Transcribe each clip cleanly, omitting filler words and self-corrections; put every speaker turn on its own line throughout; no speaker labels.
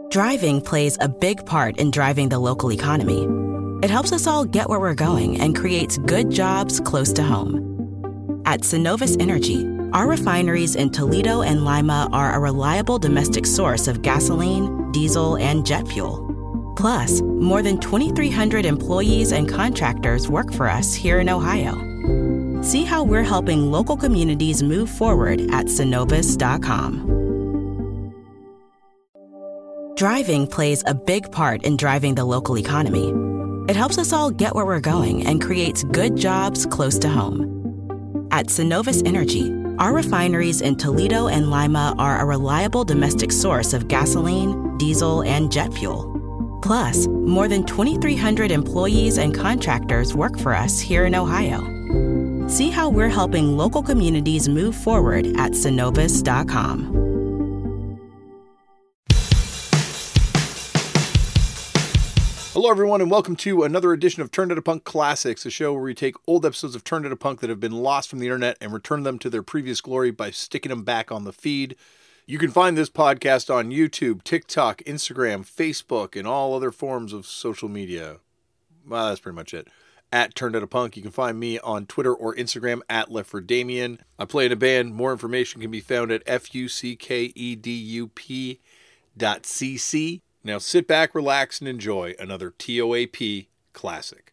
Driving plays a big part in driving the local economy. It helps us all get where we're going and creates good jobs close to home. At Synovus Energy, our refineries in Toledo and Lima are a reliable domestic source of gasoline, diesel, and jet fuel. Plus, more than 2,300 employees and contractors work for us here in Ohio. See how we're helping local communities move forward at Synovus.com. Driving plays a big part in driving the local economy. It helps us all get where we're going and creates good jobs close to home. At Synovus Energy, our refineries in Toledo and Lima are a reliable domestic source of gasoline, diesel, and jet fuel. Plus, more than 2,300 employees and contractors work for us here in Ohio. See how we're helping local communities move forward at Synovus.com.
Hello, everyone, and welcome to another edition of Turn to the Punk Classics, a show where we take old episodes of Turn to the Punk that have been lost from the internet and return them to their previous glory by sticking them back on the feed. You can find this podcast on YouTube, TikTok, Instagram, Facebook, and all other forms of social media. Well, that's pretty much it. At Turn to the Punk. You can find me on Twitter or Instagram at LeftForDamian. I play in a band. More information can be found at fuckedup.cc. Now sit back, relax, and enjoy another TOAP classic.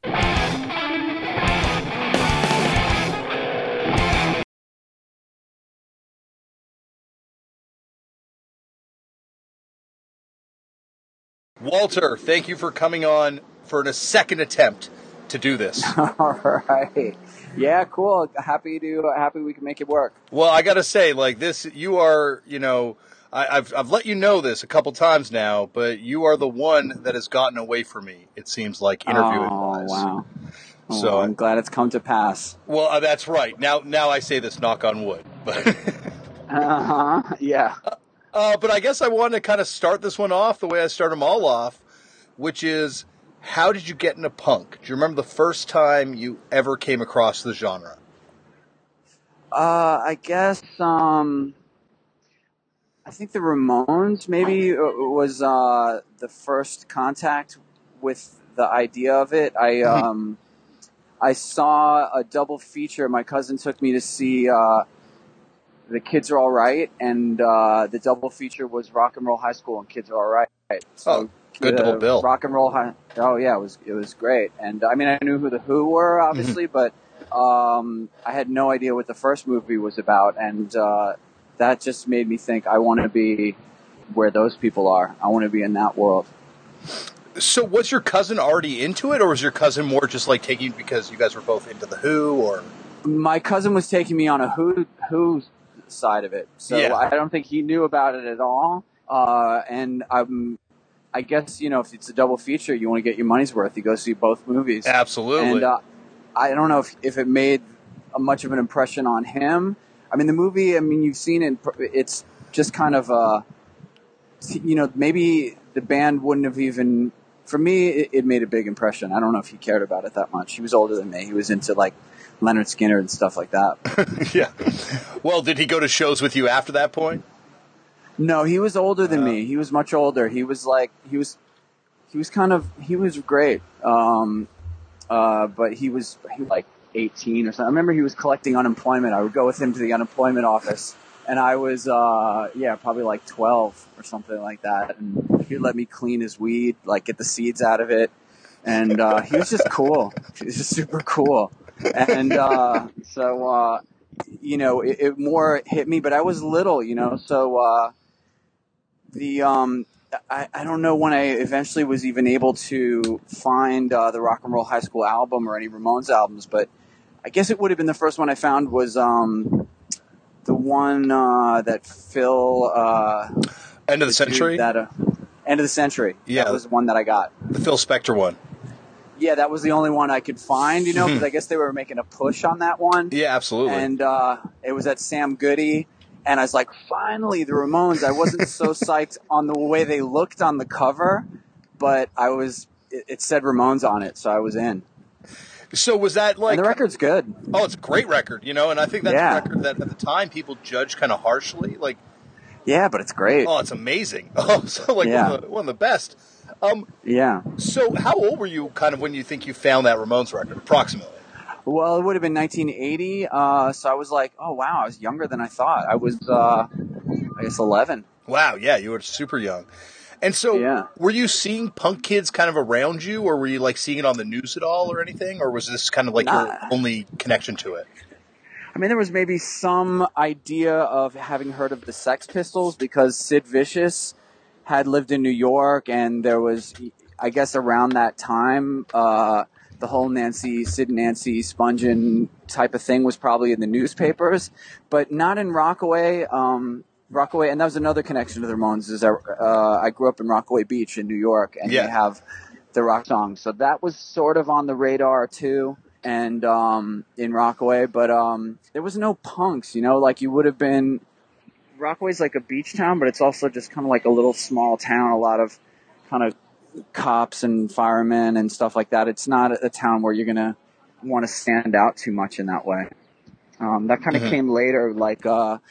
Walter, thank you for coming on for a second attempt to do this.
All right. Yeah, cool. Happy we can make it work.
Well, I got to say, like this, you are, I've let you know this a couple times now, but you are the one that has gotten away from me, it seems like, interviewing-wise.
Oh, wow.
So
I'm glad it's come to pass.
Well, that's right. Now I say this, knock on wood.
Yeah.
But I guess I wanted to kind of start this one off the way I start them all off, which is, how did you get into punk? Do you remember the first time you ever came across the genre?
I guess, I think the Ramones maybe was the first contact with the idea of it. I saw a double feature. My cousin took me to see The Kids Are All Right, and the double feature was Rock and Roll High School and Kids Are All Right. So,
good double bill.
Rock and Roll High. Oh yeah, it was great. And I mean, I knew who the Who were obviously, but I had no idea what the first movie was about, and that just made me think I want to be where those people are. I want to be in that world.
So was your cousin already into it, or was your cousin more just like taking because you guys were both into the Who? Or
my cousin was taking me on a Who side of it, so yeah. I don't think he knew about it at all. And I guess, if it's a double feature, you want to get your money's worth. You go see both movies.
Absolutely.
And I don't know if it made much of an impression on him. I mean, the movie, you've seen it. It's just kind of, maybe the band wouldn't have even, for me, it made a big impression. I don't know if he cared about it that much. He was older than me. He was into, like, Leonard Skinner and stuff like that.
Yeah. Well, did he go to shows with you after that point?
No, he was older than me. He was much older. He was great. But he was like 18 or something. I remember he was collecting unemployment. I would go with him to the unemployment office, and I was, probably like 12 or something like that. And he'd let me clean his weed, like get the seeds out of it. And he was just cool. He was just super cool. And it more hit me, but I was little, so I don't know when I eventually was even able to find the Rock and Roll High School album or any Ramones albums, but I guess it would have been the first one I found was the one that Phil...
End of the Century?
End of the Century.
Yeah.
That was the one that I got.
The Phil Spector one.
Yeah, that was the only one I could find, because I guess they were making a push on that one.
Yeah, absolutely.
And it was at Sam Goody. And I was like, finally, the Ramones. I wasn't so psyched on the way they looked on the cover, but it said Ramones on it, so I was in.
So was that like...
And the record's good.
Oh, it's a great record, and I think that's a record that at the time people judged kind of harshly. Like,
Yeah, but it's great.
Oh, it's amazing. Oh, so like one of the best.
Yeah.
So how old were you kind of when you think you found that Ramones record, approximately?
Well, it would have been 1980. So I was like, oh, wow, I was younger than I thought. I was, I guess, 11.
Wow, yeah, you were super young. And so were you seeing punk kids kind of around you, or were you like seeing it on the news at all or anything? Or was this kind of like your only connection to it?
I mean, there was maybe some idea of having heard of the Sex Pistols because Sid Vicious had lived in New York, and there was, I guess, around that time, the whole Sid and Nancy Spungen type of thing was probably in the newspapers, but not in Rockaway. Rockaway, and that was another connection to the Ramones, is I grew up in Rockaway Beach in New York, and they have the rock song. So that was sort of on the radar, too, and in Rockaway. But there was no punks, like you would have been. Rockaway's like a beach town, but it's also just kind of like a little small town, a lot of kind of cops and firemen and stuff like that. It's not a town where you're going to want to stand out too much in that way. That kind of came later, like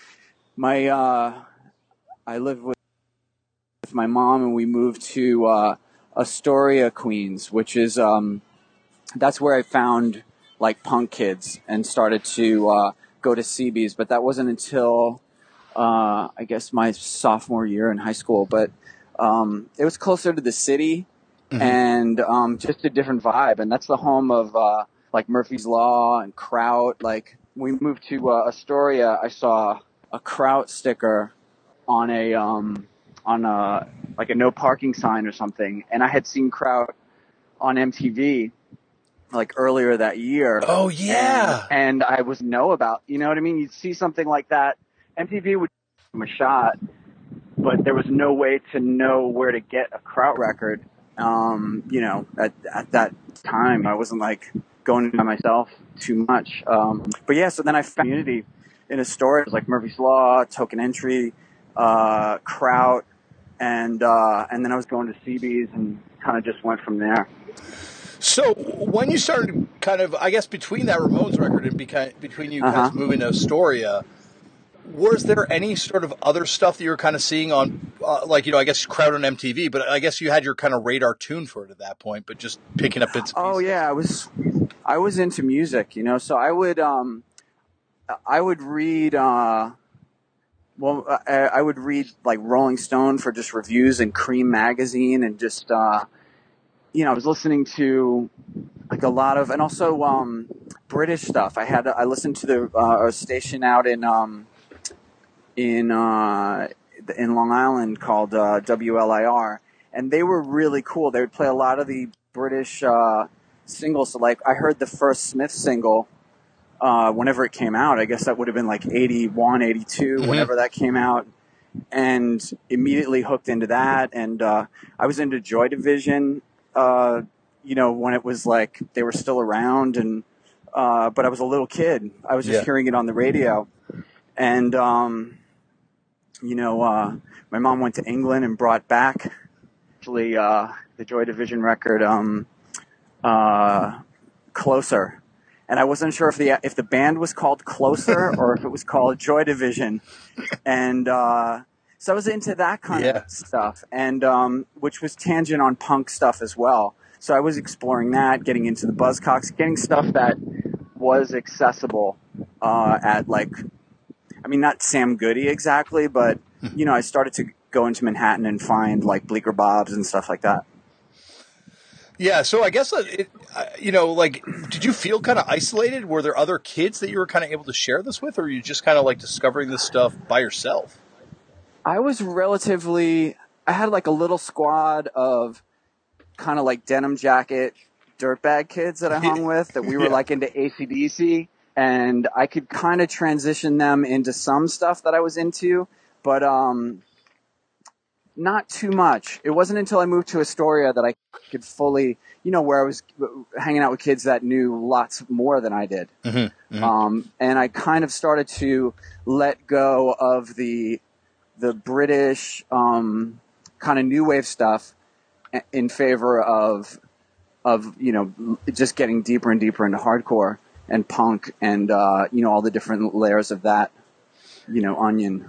I lived with my mom, and we moved to Astoria, Queens, which is that's where I found like punk kids and started to go to CB's. But that wasn't until I guess my sophomore year in high school. But it was closer to the city and just a different vibe. And that's the home of like Murphy's Law and Kraut. Like we moved to Astoria, I saw a Kraut sticker on a like a no parking sign or something, and I had seen Kraut on MTV like earlier that year.
Oh yeah,
and I was know about, you know what I mean? You'd see something like that, MTV would give them a shot, but there was no way to know where to get a Kraut record. At that time, I wasn't like going by myself too much. But yeah, so then I found community in Astoria. It was like Murphy's Law, Token Entry, Kraut, and then I was going to CB's and kind of just went from there.
So when you started kind of, I guess, between that Ramones record and between you guys moving to Astoria, was there any sort of other stuff that you were kind of seeing on, I guess Kraut on MTV, but I guess you had your kind of radar tuned for it at that point, but just picking up bits and pieces?
Oh yeah, I was into music, so I would read, I would read like Rolling Stone for just reviews and Cream magazine, and just, I was listening to like a lot of, and also, British stuff. I listened to a station out in Long Island called, WLIR, and they were really cool. They would play a lot of the British, singles. So like I heard the first Smith single, whenever it came out. I guess that would have been like 81, 82, whenever that came out, and immediately hooked into that. And I was into Joy Division, when it was like they were still around, and but I was a little kid. I was just hearing it on the radio, and my mom went to England and brought back actually the Joy Division record, Closer. And I wasn't sure if the band was called Closer or if it was called Joy Division. And so I was into that kind of stuff, and which was tangent on punk stuff as well. So I was exploring that, getting into the Buzzcocks, getting stuff that was accessible at like, I mean, not Sam Goody exactly, but, I started to go into Manhattan and find like Bleecker Bob's and stuff like that.
Yeah, so I guess, did you feel kind of isolated? Were there other kids that you were kind of able to share this with, or were you just kind of like discovering this stuff by yourself?
I was I had like a little squad of kind of like denim jacket dirtbag kids that I hung with, that we were like into AC/DC, and I could kind of transition them into some stuff that I was into, but not too much. It wasn't until I moved to Astoria that I could fully, where I was hanging out with kids that knew lots more than I did. And I kind of started to let go of the British kind of new wave stuff in favor of just getting deeper and deeper into hardcore and punk and all the different layers of that onion.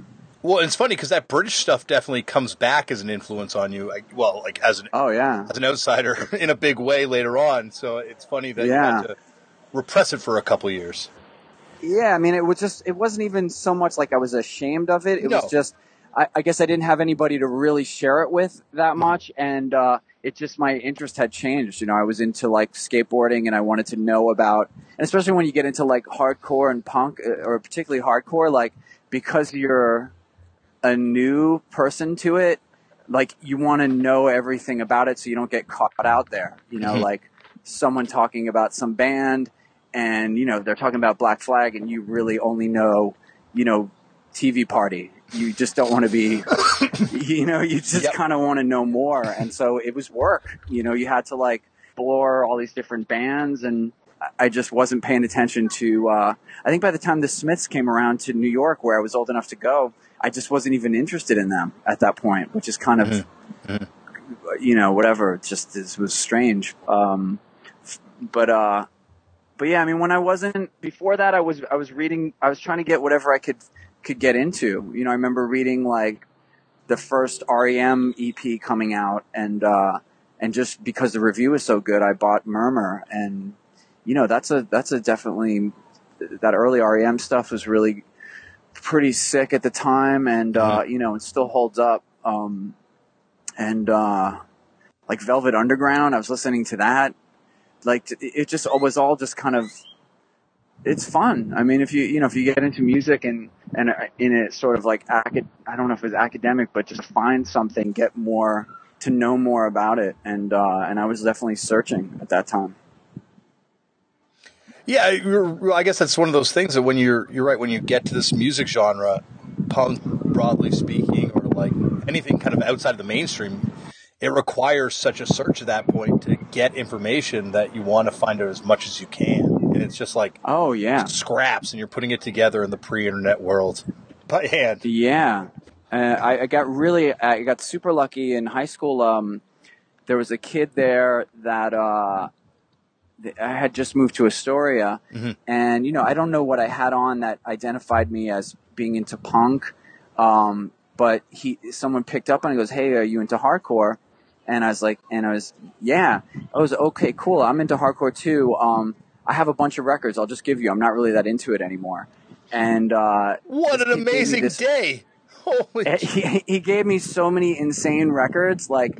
Well, it's funny because that British stuff definitely comes back as an influence on you. As an as an outsider in a big way later on. So it's funny that you had to repress it for a couple of years.
Yeah, I mean, it wasn't even so much like I was ashamed of it. It was just, I guess I didn't have anybody to really share it with that much, and it just, my interest had changed. You know, I was into like skateboarding, and I wanted to know about, and especially when you get into like hardcore and punk, or particularly hardcore, like because you're a new person to it, like you want to know everything about it so you don't get caught out there. You know, like someone talking about some band and, you know, they're talking about Black Flag and you really only know, you know, TV Party. You just don't want to be, you know, you just kind of want to know more. And so it was work. You know, you had to like explore all these different bands, and I just wasn't paying attention to, I think by the time the Smiths came around to New York, where I was old enough to go, I just wasn't even interested in them at that point, which is kind of, you know, whatever. It was strange. But yeah, I mean, when I wasn't, before that, I was reading, I was trying to get whatever I could get into. You know, I remember reading like the first REM EP coming out, and just because the review was so good, I bought Murmur, and you know, that's a definitely, that early REM stuff was really pretty sick at the time, and you know, it still holds up. Like Velvet Underground, I was listening to that. Like it just was all just kind of, it's fun. I mean, if you get into music and in it sort of like I don't know if it was academic, but just find something, get more, to know more about it, and I was definitely searching at that time.
Yeah, I guess that's one of those things that when you're right, when you get to this music genre, punk broadly speaking, or like anything kind of outside of the mainstream, it requires such a search at that point to get information that you want to find out as much as you can. And it's just like, scraps, and you're putting it together in the pre-internet world by hand.
Yeah. I got super lucky in high school. There was a kid there that I had just moved to Astoria, and, you know, I don't know what I had on that identified me as being into punk, but someone picked up on it and goes, "Hey, are you into hardcore?" And I was like, yeah. I was, okay, cool, I'm into hardcore too. I have a bunch of records I'll just give you. I'm not really that into it anymore. And
what an amazing day. Holy
he gave me so many insane records, like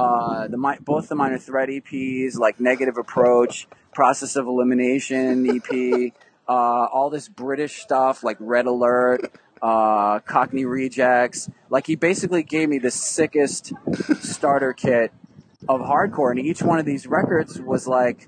both the Minor Threat EPs, like Negative Approach, Process of Elimination EP, all this British stuff like Red Alert, Cockney Rejects. Like, he basically gave me the sickest starter kit of hardcore, and each one of these records was like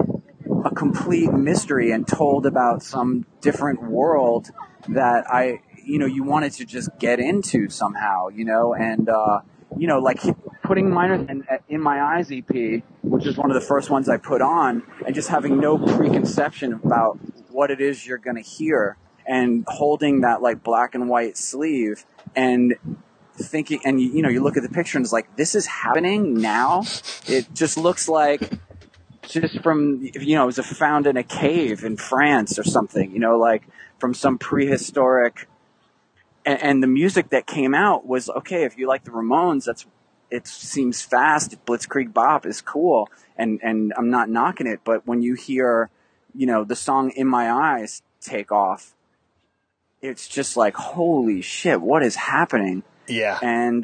a complete mystery and told about some different world that you wanted to just get into somehow, you know, and you know, like putting Minor in My Eyes EP, which is one of the first ones I put on, and just having no preconception about what it is you're going to hear, and holding that like black and white sleeve and thinking, and you know, you look at the picture and it's like, this is happening now. It just looks like just from, you know, it was found in a cave in France or something, you know, like from some prehistoric. And the music that came out was, okay, if you like the Ramones, it seems fast. Blitzkrieg Bop is cool, and I'm not knocking it. But when you hear, you know, the song In My Eyes take off, it's just like, holy shit, what is happening?
Yeah.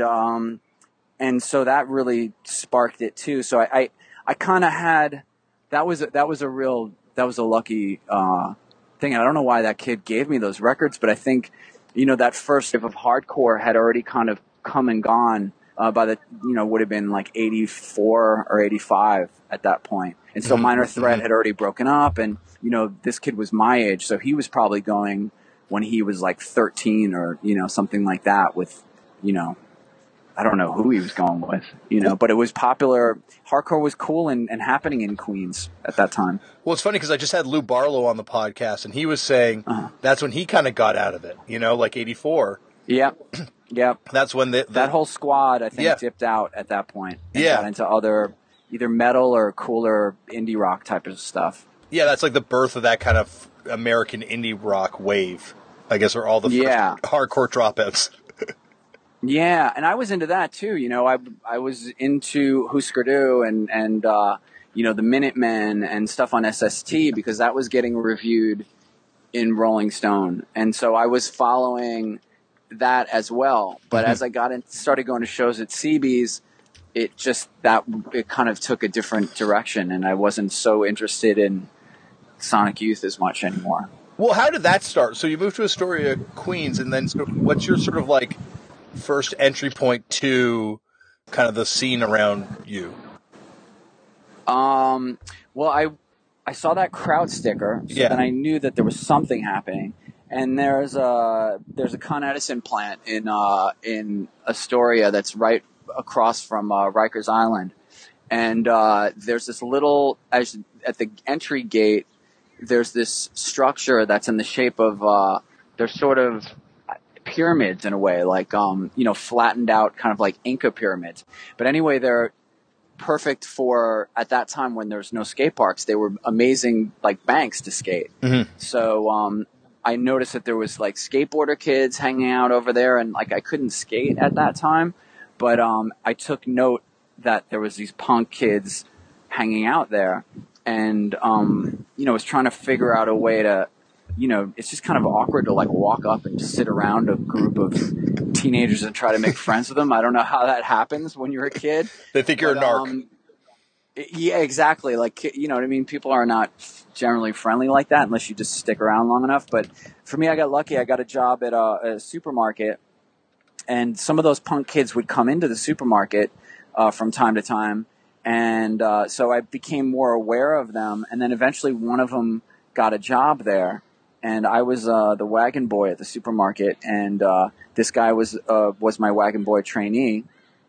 And so that really sparked it too. So I kind of had, that was a lucky thing. And I don't know why that kid gave me those records, but I think, you know, that first wave of hardcore had already kind of come and gone by the, you know, would have been like 84 or 85 at that point. And so Minor Threat had already broken up, and, you know, this kid was my age, so he was probably going when he was like 13 or, you know, something like that with, you know, I don't know who he was going with, you know, but it was popular. Hardcore was cool and happening in Queens at that time.
Well, it's funny because I just had Lou Barlow on the podcast, and he was saying that's when he kind of got out of it, you know, like 84.
Yeah. Yeah.
That's when
that whole squad, I think, dipped out at that point and got into other either metal or cooler indie rock type of stuff.
Yeah, that's like the birth of that kind of American indie rock wave, I guess, where all the first hardcore dropouts.
Yeah, and I was into that too. I was into Husker Du and the Minutemen and stuff on SST because that was getting reviewed in Rolling Stone, and so I was following that as well. But as I started going to shows at CB's, it kind of took a different direction, and I wasn't so interested in Sonic Youth as much anymore.
Well, how did that start? So you moved to Astoria, Queens, and then what's your sort of like first entry point to kind of the scene around you?
Well, I saw that crowd sticker, so then I knew that there was something happening. And there's a Con Edison plant in Astoria that's right across from Rikers Island, and there's this little at the entry gate. There's this structure that's in the shape of they're sort of pyramids in a way, like flattened out, kind of like Inca pyramids. But anyway, they're perfect for, at that time when there's no skate parks, they were amazing like banks to skate. So I noticed that there was like skateboarder kids hanging out over there, and like I couldn't skate at that time, but I took note that there was these punk kids hanging out there, and was trying to figure out a way to, it's just kind of awkward to like walk up and just sit around a group of teenagers and try to make friends with them. I don't know how that happens when you're a kid.
They think you're a narc.
Yeah, exactly. Like, you know what I mean? People are not generally friendly like that unless you just stick around long enough. But for me, I got lucky. I got a job at a supermarket, and some of those punk kids would come into the supermarket from time to time. And so I became more aware of them. And then eventually one of them got a job there. And I was the wagon boy at the supermarket. And this guy was my wagon boy trainee.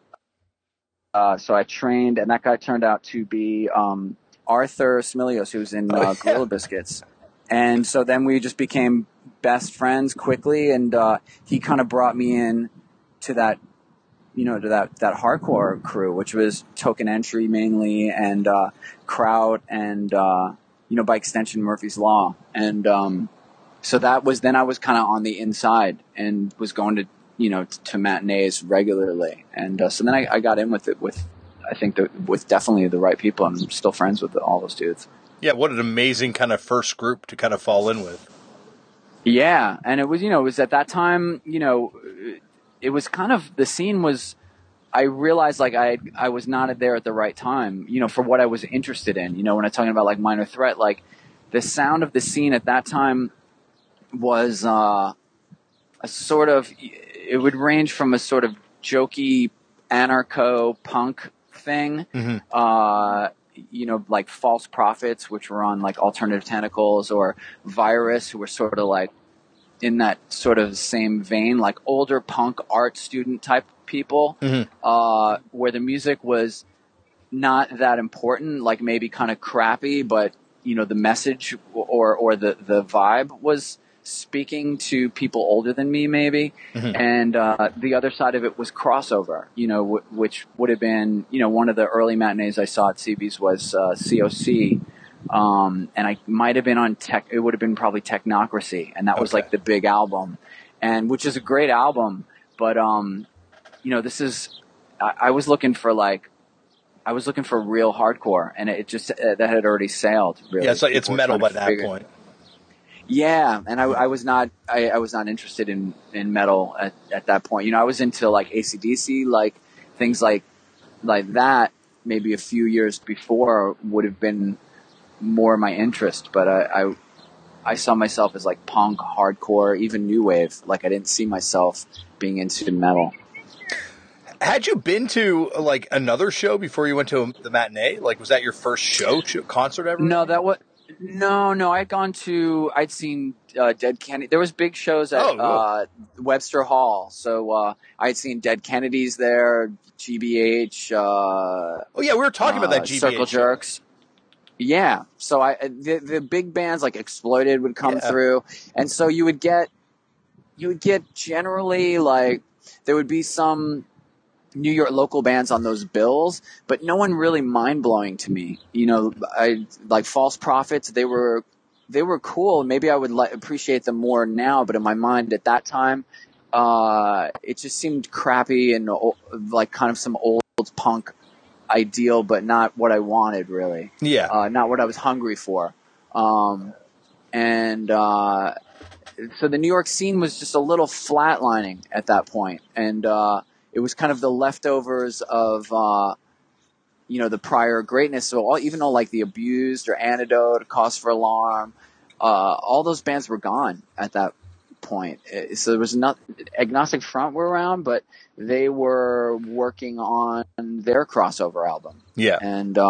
So I trained, and that guy turned out to be Arthur Smilios, who's in Gorilla Biscuits. And so then we just became best friends quickly, and he kind of brought me in to that, to that hardcore crew, which was Token Entry mainly, and Kraut, and by extension Murphy's Law. And so that was, then I was kind of on the inside and was going to to matinees regularly. And so then I got in with it with definitely the right people. I'm still friends with all those dudes.
Yeah, what an amazing kind of first group to kind of fall in with.
Yeah, and it was, it was at that time, it was kind of, the scene was, I realized like I was not there at the right time, for what I was interested in. When I'm talking about like Minor Threat, like the sound of the scene at that time was a sort of, it would range from a sort of jokey anarcho punk thing, like False Prophets, which were on like Alternative Tentacles, or Virus, who were sort of like in that sort of same vein, like older punk art student type people, where the music was not that important, like maybe kind of crappy, but the message or the vibe was speaking to people older than me, maybe. And the other side of it was crossover, which would have been, one of the early matinees I saw at CB's was COC. And I might have been on it would have been probably Technocracy, and that was like the big album, and which is a great album. But this is, I was looking for real hardcore, and it just that had already sailed. Really,
yeah, so it's metal by that point.
Yeah, and I was not interested in metal at that point. I was into like AC/DC, like things like that. Maybe a few years before would have been more my interest, but I saw myself as like punk, hardcore, even new wave. Like I didn't see myself being into metal.
Had you been to like another show before you went to the matinee? Like, was that your first concert ever?
No, No, I'd seen Dead Kennedy. There was big shows at Webster Hall. So I'd seen Dead Kennedys there, GBH.
We were talking about that GBH.
Circle Jerks. Yeah. So the big bands like Exploited would come through. And so you would get generally like, there would be some New York local bands on those bills, but no one really mind-blowing to me. I like False Prophets. They were cool. Maybe I would appreciate them more now, but in my mind at that time, it just seemed crappy and like kind of some old punk ideal, but not what I wanted really.
Yeah.
Not what I was hungry for. And so the New York scene was just a little flatlining at that point. And it was kind of the leftovers of, the prior greatness. So even though like The Abused or Antidote, Cause for Alarm, all those bands were gone at that point. So there was not Agnostic Front were around, but they were working on their crossover album.
Yeah.
And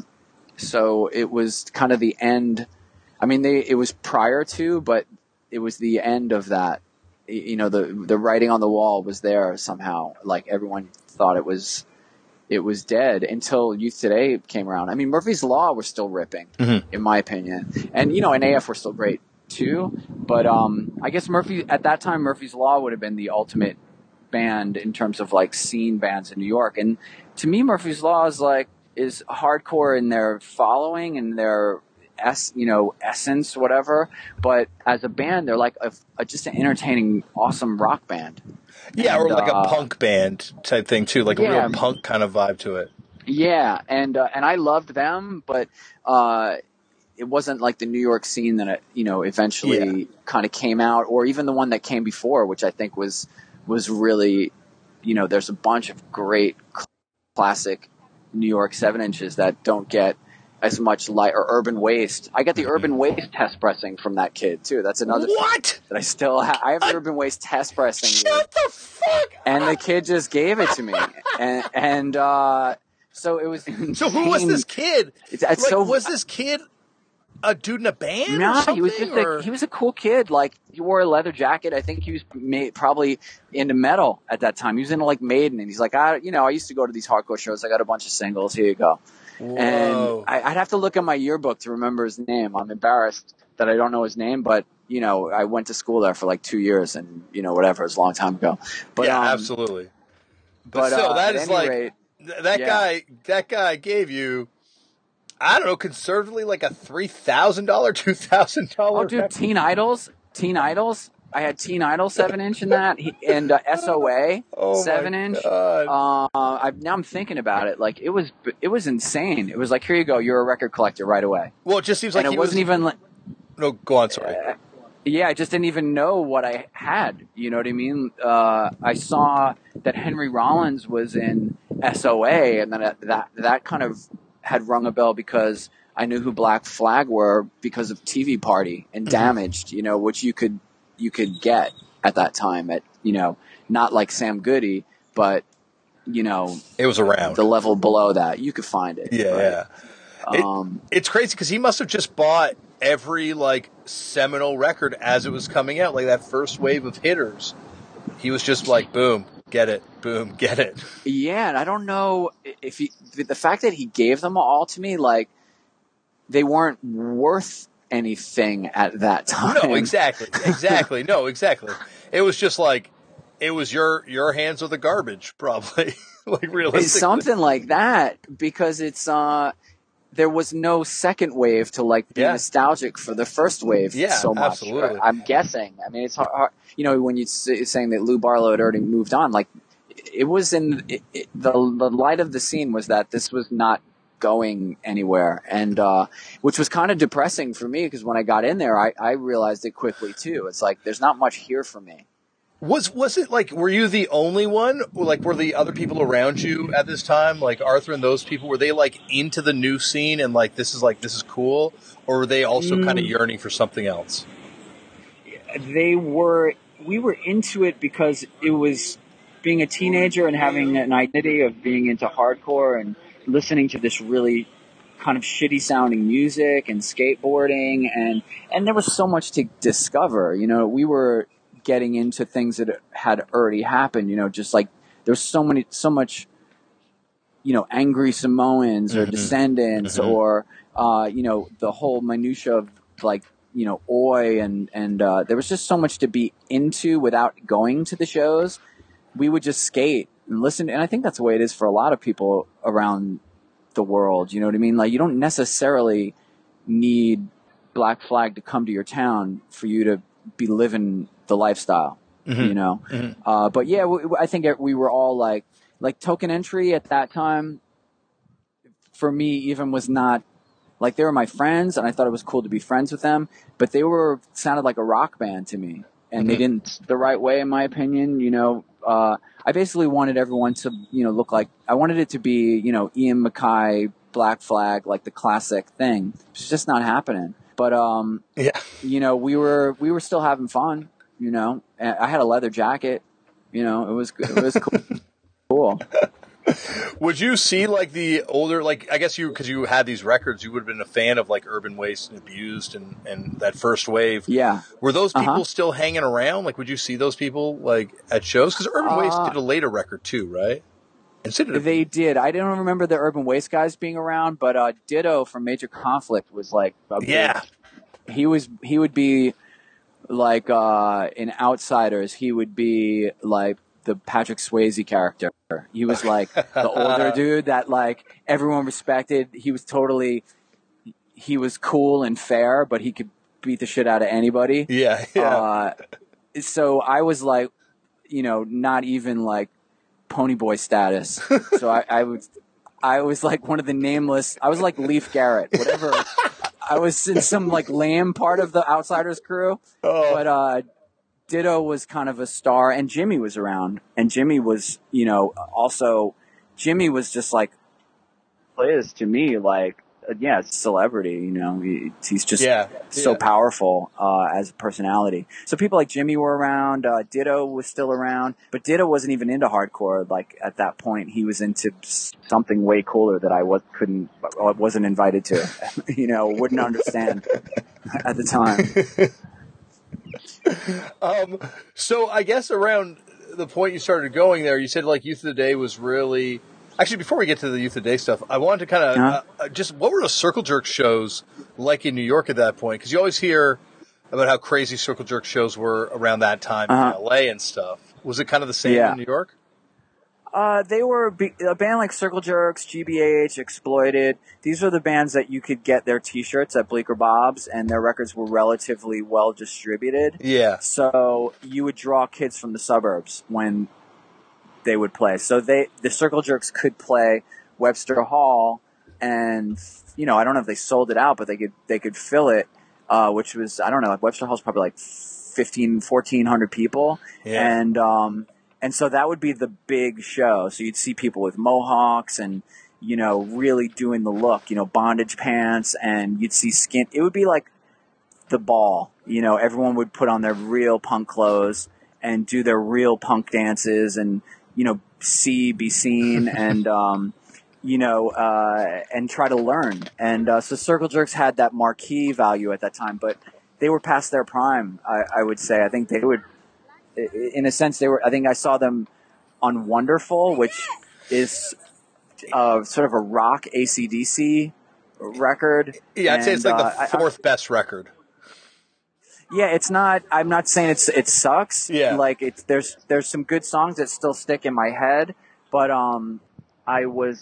so it was kind of the end. I mean, it was prior to, but it was the end of that. The writing on the wall was there somehow. Like everyone thought it was dead until Youth Today came around. I mean, Murphy's Law were still ripping, in my opinion, and and AF were still great too. But I guess at that time, Murphy's Law would have been the ultimate band in terms of like scene bands in New York. And to me, Murphy's Law is hardcore in their following and their essence, whatever. But as a band, they're like just an entertaining, awesome rock band.
Yeah, or like a punk band type thing too, like a real punk kind of vibe to it.
Yeah, and I loved them, but it wasn't like the New York scene that eventually kind of came out, or even the one that came before, which I think was really, there's a bunch of great classic New York 7-inches that don't get as much light, or Urban Waste. I got the Urban Waste test pressing from that kid too. That's another
what
that I still have. I have the Urban Waste test pressing.
Shut the fuck
and the kid just gave it to me, and so it was insane.
So who was this kid? Was this kid a dude in a band?
No,
or something,
he was just he was a cool kid. Like, he wore a leather jacket. I think he was probably into metal at that time. He was into like Maiden, and he's like, I used to go to these hardcore shows. I got a bunch of singles. Here you go.
Whoa.
And I'd have to look at my yearbook to remember his name. I'm embarrassed that I don't know his name, but I went to school there for like 2 years, and whatever, it was a long time ago. But
yeah, absolutely. But still, that is like
rate,
that guy gave you, I don't know, conservatively like a $3,000, $2,000.
Oh, dude, Teen Idols. I had Teen Idol 7-inch in that, and SOA 7-inch. Now I'm thinking about it. Like, it was insane. It was like, here you go, you're a record collector right away.
Well, it just seems like
it wasn't even like.
No, go on. Sorry.
I just didn't even know what I had. You know what I mean? I saw that Henry Rollins was in SOA, and then that kind of had rung a bell because I knew who Black Flag were because of TV Party and Damaged. Which you could get at that time at, not like Sam Goody, but,
it was around
the level below that. You could find it.
Yeah.
Right?
Yeah. It's crazy because he must have just bought every like seminal record as it was coming out, like that first wave of hitters. He was just like, boom, get it, boom, get it.
Yeah. And I don't know if the fact that he gave them all to me, like, they weren't worth anything at that time.
No, exactly. No, exactly. It was just like, it was your hands are the garbage, probably. Like, realistically.
It's something like that, because it's there was no second wave to like be nostalgic for the first wave so much.
Absolutely.
I'm guessing. I mean, it's hard, when you're saying that Lou Barlow had already moved on, like, it was the light of the scene was that this was not going anywhere, and which was kind of depressing for me, because when I got in there, I realized it quickly too. It's like, there's not much here for me.
Was it like, were you the only one? Like, were the other people around you at this time, like Arthur and those people, were they like into the new scene and like this is cool, or were they also kind of yearning for something else?
We were into it because it was being a teenager and having an identity of being into hardcore and listening to this really kind of shitty sounding music and skateboarding, and there was so much to discover. We were getting into things that had already happened, just like there's so much, Angry Samoans or Descendants or, the whole minutia of like, Oi and there was just so much to be into without going to the shows. We would just skate and listen. And I think that's the way it is for a lot of people around the world. You know what I mean? Like, you don't necessarily need Black Flag to come to your town for you to be living the lifestyle. you know. But yeah, I think we were all like Token Entry at that time. For me, even was not like, they were my friends, and I thought it was cool to be friends with them. But they sounded like a rock band to me, and they didn't the right way, in my opinion. You know, I basically wanted everyone to, you know, look like, I wanted it to be, you know, Ian MacKaye, Black Flag, like the classic thing. It's just not happening. But you know, we were still having fun. You know, I had a leather jacket. You know, it was cool.
Would you see like the older, like, I guess because you had these records, you would have been a fan of like Urban Waste and Abused and that first wave.
Yeah.
Were those people still hanging around? Like, would you see those people like at shows? Because Urban Waste did a later record too, right?
They did. I don't remember the Urban Waste guys being around, but Ditto from Major Conflict was like he would be like in Outsiders. He would be like the Patrick Swayze character. He was like the older dude that like everyone respected. He was cool and fair, but he could beat the shit out of anybody.
Yeah.
So I was like, you know, not even like Ponyboy status. So I was like one of the nameless. I was like Leif Garrett, whatever. I was in some like lame part of the Outsiders crew, but Ditto was kind of a star, and Jimmy was around, and Jimmy was, you know, also Jimmy was just like, is to me like, celebrity, you know, he's just so powerful as a personality. So people like Jimmy were around, Ditto was still around, but Ditto wasn't even into hardcore. Like at that point, he was into something way cooler that I wasn't invited to, you know, wouldn't understand at the time.
So I guess around the point you started going there, you said like Youth of the Day was really... Actually, before we get to the Youth of the Day stuff, I wanted to kind of just, what were the Circle Jerk shows like in New York at that point? Because you always hear about how crazy Circle Jerk shows were around that time in LA and stuff. Was it kind of the same in New York?
They were a band like Circle Jerks, GBH, Exploited. These were the bands that you could get their T-shirts at Bleecker Bob's, and their records were relatively well distributed.
Yeah.
So you would draw kids from the suburbs when they would play. So the Circle Jerks could play Webster Hall, and you know, I don't know if they sold it out, but they could fill it, which was, I don't know, Webster Hall's probably like 1,400 people.
Yeah.
And so that would be the big show. So you'd see people with mohawks and, you know, really doing the look, you know, bondage pants, and you'd see skin. It would be like the Ball, you know, everyone would put on their real punk clothes and do their real punk dances and, you know, be seen and, you know, and try to learn. And so Circle Jerks had that marquee value at that time, but they were past their prime, I would say. I think they would, in a sense, I think I saw them on Wonderful, which is sort of a rock AC/DC record.
Yeah, I'd say it's like the fourth best record.
Yeah, it's not. I'm not saying it sucks.
Yeah,
like there's some good songs that still stick in my head, but I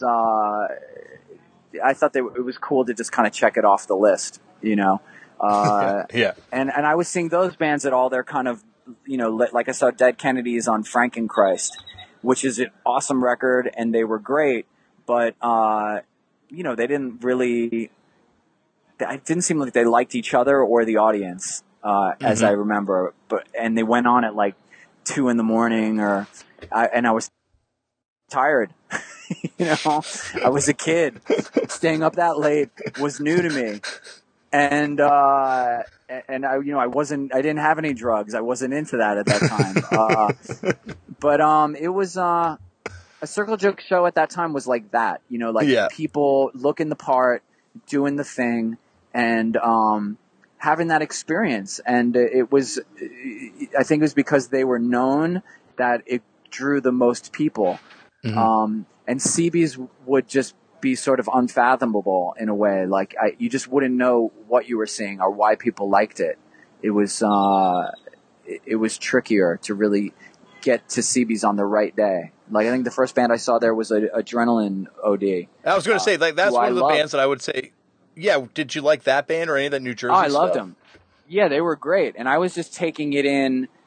thought it was cool to just kind of check it off the list, you know.
Yeah.
And I was seeing those bands at all their kind of, you know, like I saw Dead Kennedys on Frankenchrist, which is an awesome record, and they were great, but you know, they didn't really. It didn't seem like they liked each other or the audience. As I remember, and they went on at like 2 a.m, and I was tired. You know, I was a kid. Staying up that late was new to me, and I, you know, I didn't have any drugs. I wasn't into that at that time. But it was a Circle Jerk show at that time was like that. You know, like people looking the part, doing the thing, and having that experience. And it was, I think it was because they were known that it drew the most people. And CB's would just be sort of unfathomable in a way. Like you just wouldn't know what you were seeing or why people liked it. It was trickier to really get to CB's on the right day. Like I think the first band I saw there was Adrenaline OD.
I was going to say, like, that's one of the bands that I would say. Yeah, did you like that band or any of that New Jersey stuff?
I loved them. Yeah, they were great. And I was just taking it in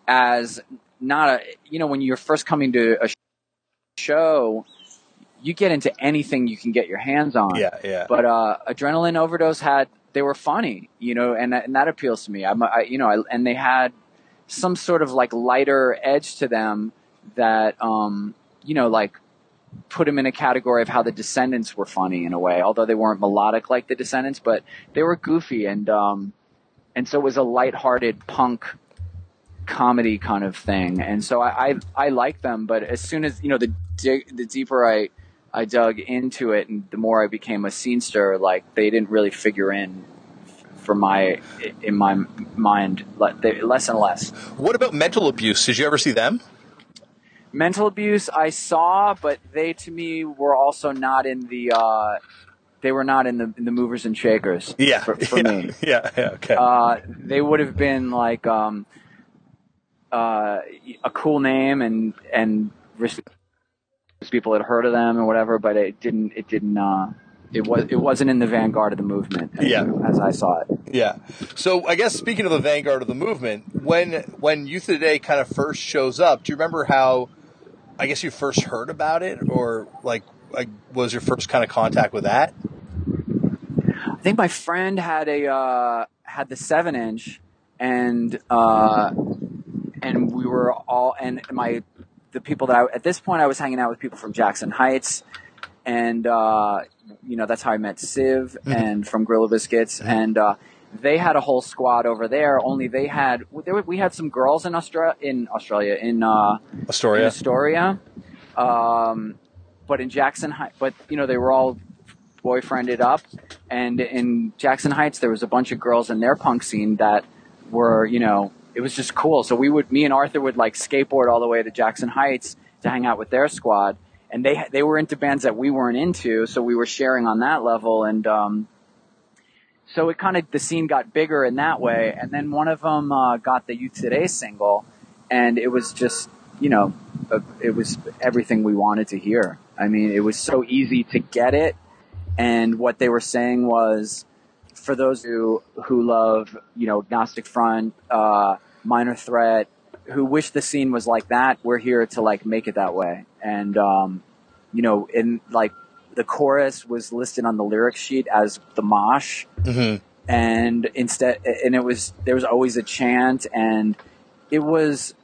as not a, when you're first coming to a show, you get into anything you can get your hands on.
Yeah.
But Adrenaline Overdose they were funny, and that appeals to me. And they had some sort of like lighter edge to them that, like put them in a category of how the Descendants were funny in a way, although they weren't melodic like the Descendants, but they were goofy. And so it was a lighthearted punk comedy kind of thing. And so I like them, but as soon as, the deeper I dug into it and the more I became a scenester, like they didn't really figure in my mind, less and less.
What about Mental Abuse? Did you ever see them?
Mental Abuse I saw, but they to me were also not in the they were not in the movers and shakers.
Yeah,
for me.
Yeah, okay.
They would have been like a cool name and people had heard of them or whatever, but it wasn't in the vanguard of the movement as I saw it.
Yeah. So I guess speaking of the vanguard of the movement, when Youth Today kind of first shows up, do you remember how, I guess, you first heard about it, or like was your first kind of contact with that?
I think my friend had the 7-inch, and we were all, and the people that at this point I was hanging out with people from Jackson Heights, and that's how I met Civ and from Gorilla Biscuits, and they had a whole squad over there. Only we had some girls in Astoria, but in Jackson Heights, they were all boyfriended up, and in Jackson Heights there was a bunch of girls in their punk scene that were, it was just cool. So me and Arthur would like skateboard all the way to Jackson Heights to hang out with their squad. And they were into bands that we weren't into, so we were sharing on that level. And so it kind of, the scene got bigger in that way. And then one of them got the Youth Today single, and it was just, it was everything we wanted to hear. I mean, it was so easy to get it. And what they were saying was, for those who love, Agnostic Front, Minor Threat, who wish the scene was like that, we're here to like make it that way. And in like the chorus was listed on the lyric sheet as the mosh, and there was always a chant, and it was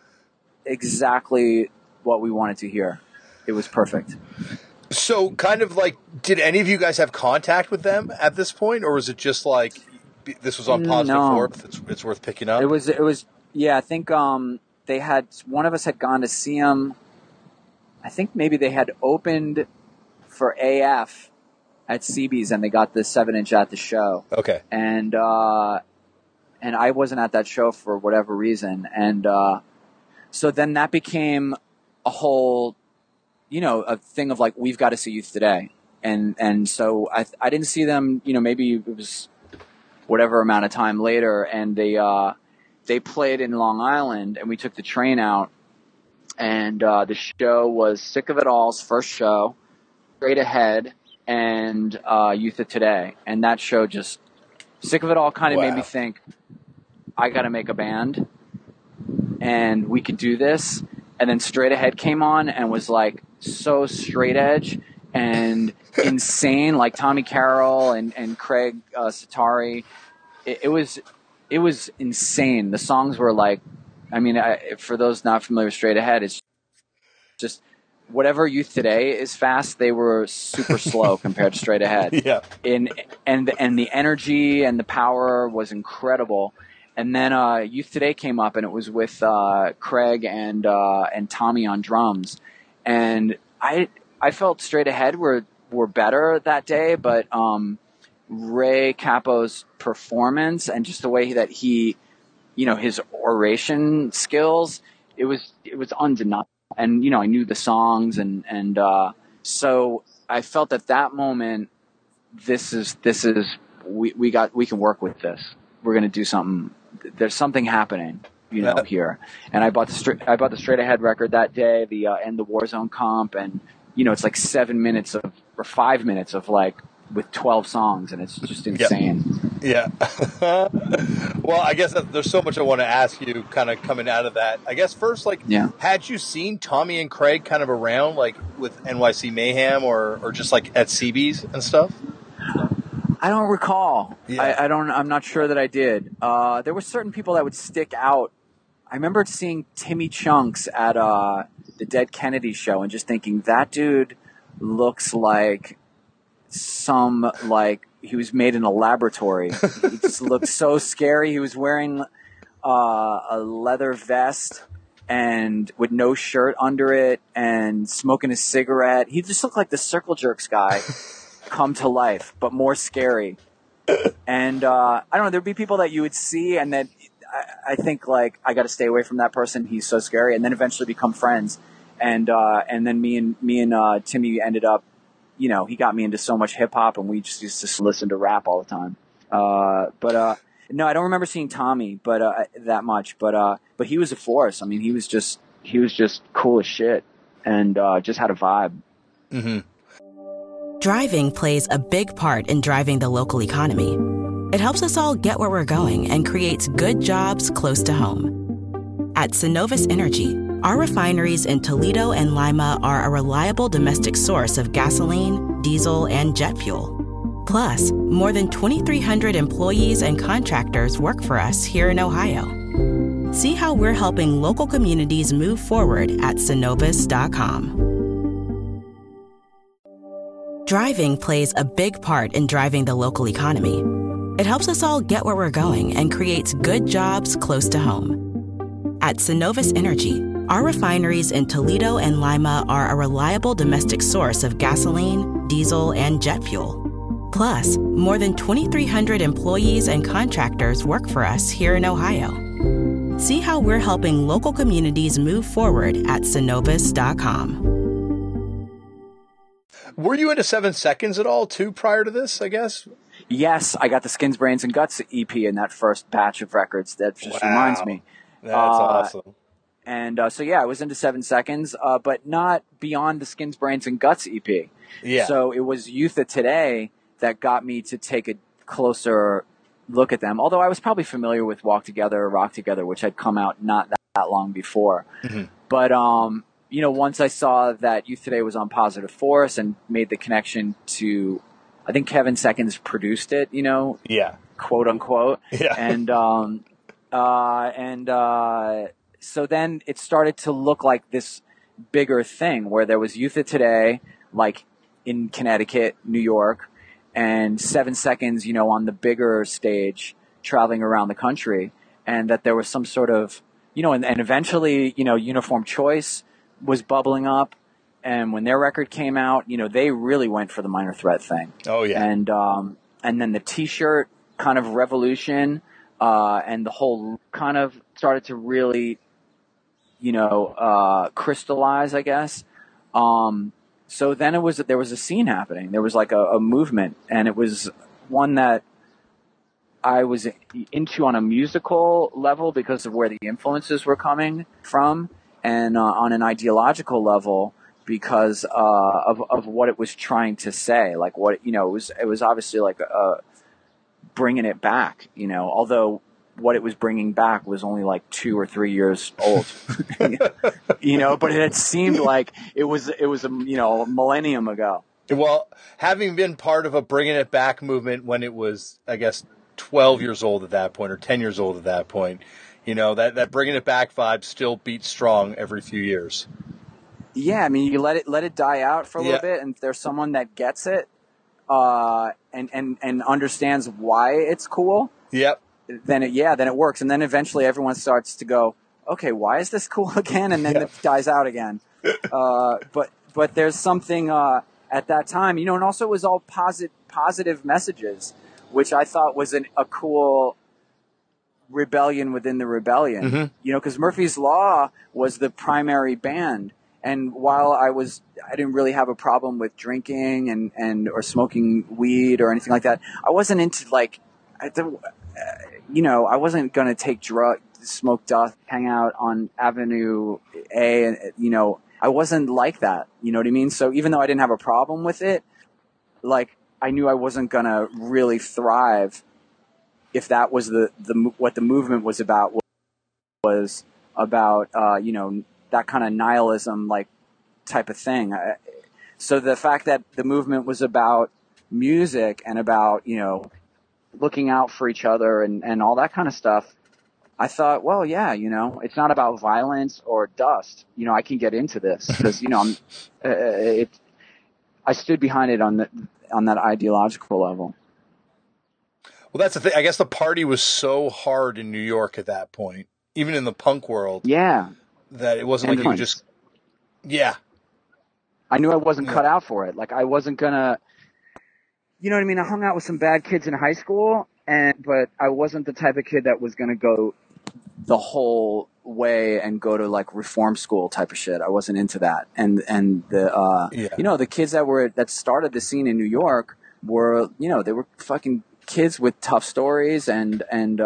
exactly what we wanted to hear. It was perfect.
So kind of like, did any of you guys have contact with them at this point, or was it just like this was on Positive Fourth? It's worth picking up.
It was. Yeah, I think they had, one of us had gone to see them. I think maybe they had opened for AF at CB's, and they got the 7-inch at the show.
Okay.
And I wasn't at that show for whatever reason, and so then that became a whole, a thing of like, we've got to see Youth Today, and so I didn't see them. Maybe it was whatever amount of time later, and they played in Long Island, and we took the train out, and the show was Sick of It All's first show, Straight Ahead, and Youth of Today. And that show just, Sick of It All kind of made me think, I got to make a band, and we could do this. And then Straight Ahead came on and was like so straight edge and insane, like Tommy Carroll and Craig Satari. It was insane. The songs were like, for those not familiar with Straight Ahead, it's just whatever Youth Today is fast, they were super slow compared to Straight Ahead.
Yeah.
And the energy and the power was incredible. And then Youth Today came up, and it was with Craig and Tommy on drums. And I felt Straight Ahead were better that day, but Ray Capo's performance and just the way that he, his oration skills, it was undeniable. And I knew the songs, and so I felt at that moment, this is we can work with this. We're going to do something. There's something happening, here. And I bought the Straight Ahead record that day, the End the Warzone comp, and it's like 7 minutes or 5 minutes of like with 12 songs, and it's just insane.
Yeah. Well, I guess there's so much I want to ask you kind of coming out of that. I guess first, had you seen Tommy and Craig kind of around, like with NYC Mayhem or just like at CB's and stuff?
I don't recall.
Yeah.
I'm not sure that I did. There were certain people that would stick out. I remember seeing Timmy Chunks at the Dead Kennedy show and just thinking, that dude looks like he was made in a laboratory. He just looked so scary. He was wearing a leather vest and with no shirt under it and smoking a cigarette. He just looked like the Circle Jerks guy come to life, but more scary. And I don't know, there'd be people that you would see and that I think like, I got to stay away from that person. He's so scary. And then eventually become friends. And then me and Timmy ended up, he got me into so much hip hop, and we just used to listen to rap all the time. No, I don't remember seeing Tommy, that much. But he was a force. I mean, he was just cool as shit, and just had a vibe.
Mm-hmm.
Driving plays a big part in driving the local economy. It helps us all get where we're going and creates good jobs close to home. At Synovus Energy, our refineries in Toledo and Lima are a reliable domestic source of gasoline, diesel, and jet fuel. Plus, more than 2,300 employees and contractors work for us here in Ohio. See how we're helping local communities move forward at Synovus.com. Driving plays a big part in driving the local economy. It helps us all get where we're going and creates good jobs close to home. At Synovus Energy, our refineries in Toledo and Lima are a reliable domestic source of gasoline, diesel, and jet fuel. Plus, more than 2,300 employees and contractors work for us here in Ohio. See how we're helping local communities move forward at Synovus.com.
Were you into 7 Seconds at all, too, prior to this, I guess?
Yes, I got the Skins, Brains, and Guts EP in that first batch of records. That just reminds me.
That's awesome.
And so, I was into 7 Seconds, but not beyond the Skins, Brains, and Guts EP.
Yeah.
So it was Youth of Today that got me to take a closer look at them. Although I was probably familiar with Walk Together, Rock Together, which had come out not that long before. Mm-hmm. But, once I saw that Youth Today was on Positive Force and made the connection to, I think Kevin Seconds produced it,
Yeah.
quote unquote.
Yeah.
So then it started to look like this bigger thing where there was Youth of Today, like in Connecticut, New York, and 7 Seconds, on the bigger stage traveling around the country, and that there was some sort of, and eventually, Uniform Choice was bubbling up. And when their record came out, they really went for the Minor Threat thing.
Oh yeah.
And then the T-shirt kind of revolution, and the whole kind of started to really, crystallize, I guess. So then there was a scene happening. There was like a movement, and it was one that I was into on a musical level because of where the influences were coming from, and on an ideological level because of what it was trying to say. Like what it was obviously like bringing it back. Although what it was bringing back was only like 2 or 3 years old. But it had seemed like it was a millennium ago.
Well, having been part of a bringing it back movement when it was, I guess, 12 years old at that point or 10 years old at that point, that bringing it back vibe still beats strong every few years.
Yeah, I mean, you let it die out for a little bit, and if there's someone that gets it and understands why it's cool,
yep,
then it works, and then eventually everyone starts to go, okay, why is this cool again? And then it dies out again. But there's something at that time, and also it was all positive messages, which I thought was a cool rebellion within the rebellion. Mm-hmm. Because Murphy's Law was the primary band. And while I didn't really have a problem with drinking and or smoking weed or anything like that, I wasn't into I wasn't going to take drugs, smoke dust, hang out on Avenue A, and I wasn't like that. You know what I mean? So even though I didn't have a problem with it, like I knew I wasn't gonna really thrive if that was what the movement was about, was about that kind of nihilism like type of thing. So the fact that the movement was about music and about looking out for each other and all that kind of stuff, I thought, well, yeah, it's not about violence or dust. I can get into this because I stood behind it on that ideological level.
Well, that's the thing. I guess the party was so hard in New York at that point, even in the punk world.
Yeah.
That it wasn't like you could just. Yeah.
I knew I wasn't cut out for it. Like I wasn't gonna. You know what I mean? I hung out with some bad kids in high school, but I wasn't the type of kid that was gonna go the whole way and go to like reform school type of shit. I wasn't into that. And the the kids that started the scene in New York were they were fucking kids with tough stories and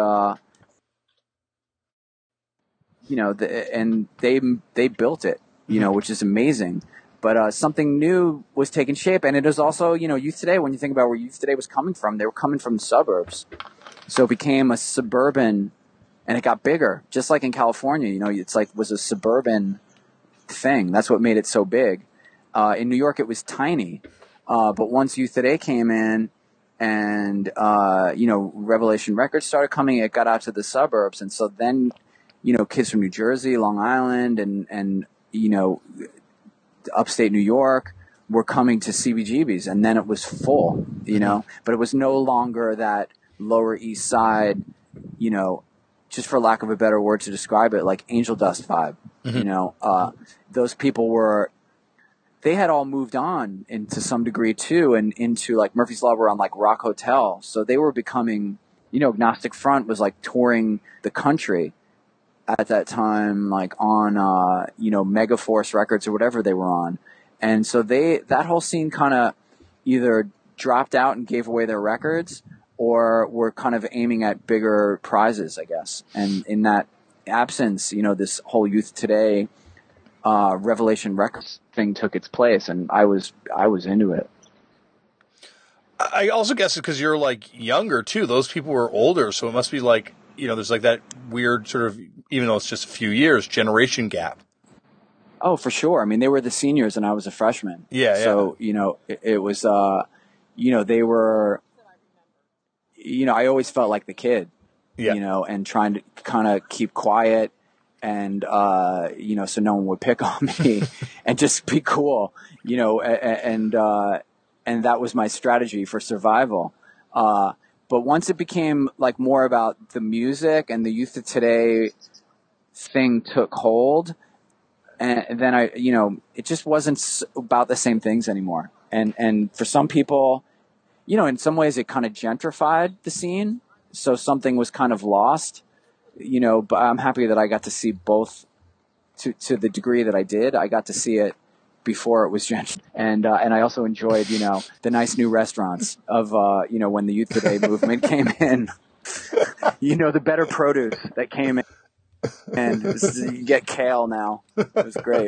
they built it, which is amazing. But something new was taking shape, and it is also, Youth Today. When you think about where Youth Today was coming from, they were coming from the suburbs, so it became a suburban, and it got bigger, just like in California. It's like was a suburban thing. That's what made it so big. In New York, it was tiny, but once Youth Today came in, and Revelation Records started coming, it got out to the suburbs, and so then kids from New Jersey, Long Island, and upstate New York were coming to CBGB's, and then it was full, but it was no longer that Lower East Side, just for lack of a better word to describe it, like Angel Dust vibe. Those people they had all moved on into some degree too, and into like Murphy's Law were on like Rock Hotel, so they were becoming, Agnostic Front was like touring the country at that time, like on Megaforce Records or whatever they were on, and so that whole scene kind of either dropped out and gave away their records, or were kind of aiming at bigger prizes, I guess. And in that absence, this whole Youth Today Revelation Records thing took its place, and I was into it.
I also guess it's because you're like younger too. Those people were older, so it must be like there's like that weird sort of, even though it's just a few years, generation gap.
Oh, for sure. I mean, they were the seniors and I was a freshman.
Yeah.
So it was they were. I always felt like the kid.
Yeah.
And trying to kind of keep quiet. And, so no one would pick on me and just be cool, and that was my strategy for survival. But once it became like more about the music and the Youth of Today thing took hold, and then it just wasn't about the same things anymore. And for some people, in some ways it kind of gentrified the scene. So something was kind of lost. But I'm happy that I got to see both to the degree that I did. I got to see it before it was gentrified. And I also enjoyed, the nice new restaurants of, when the Youth Today movement came in, the better produce that came in. And you get kale now. It was great.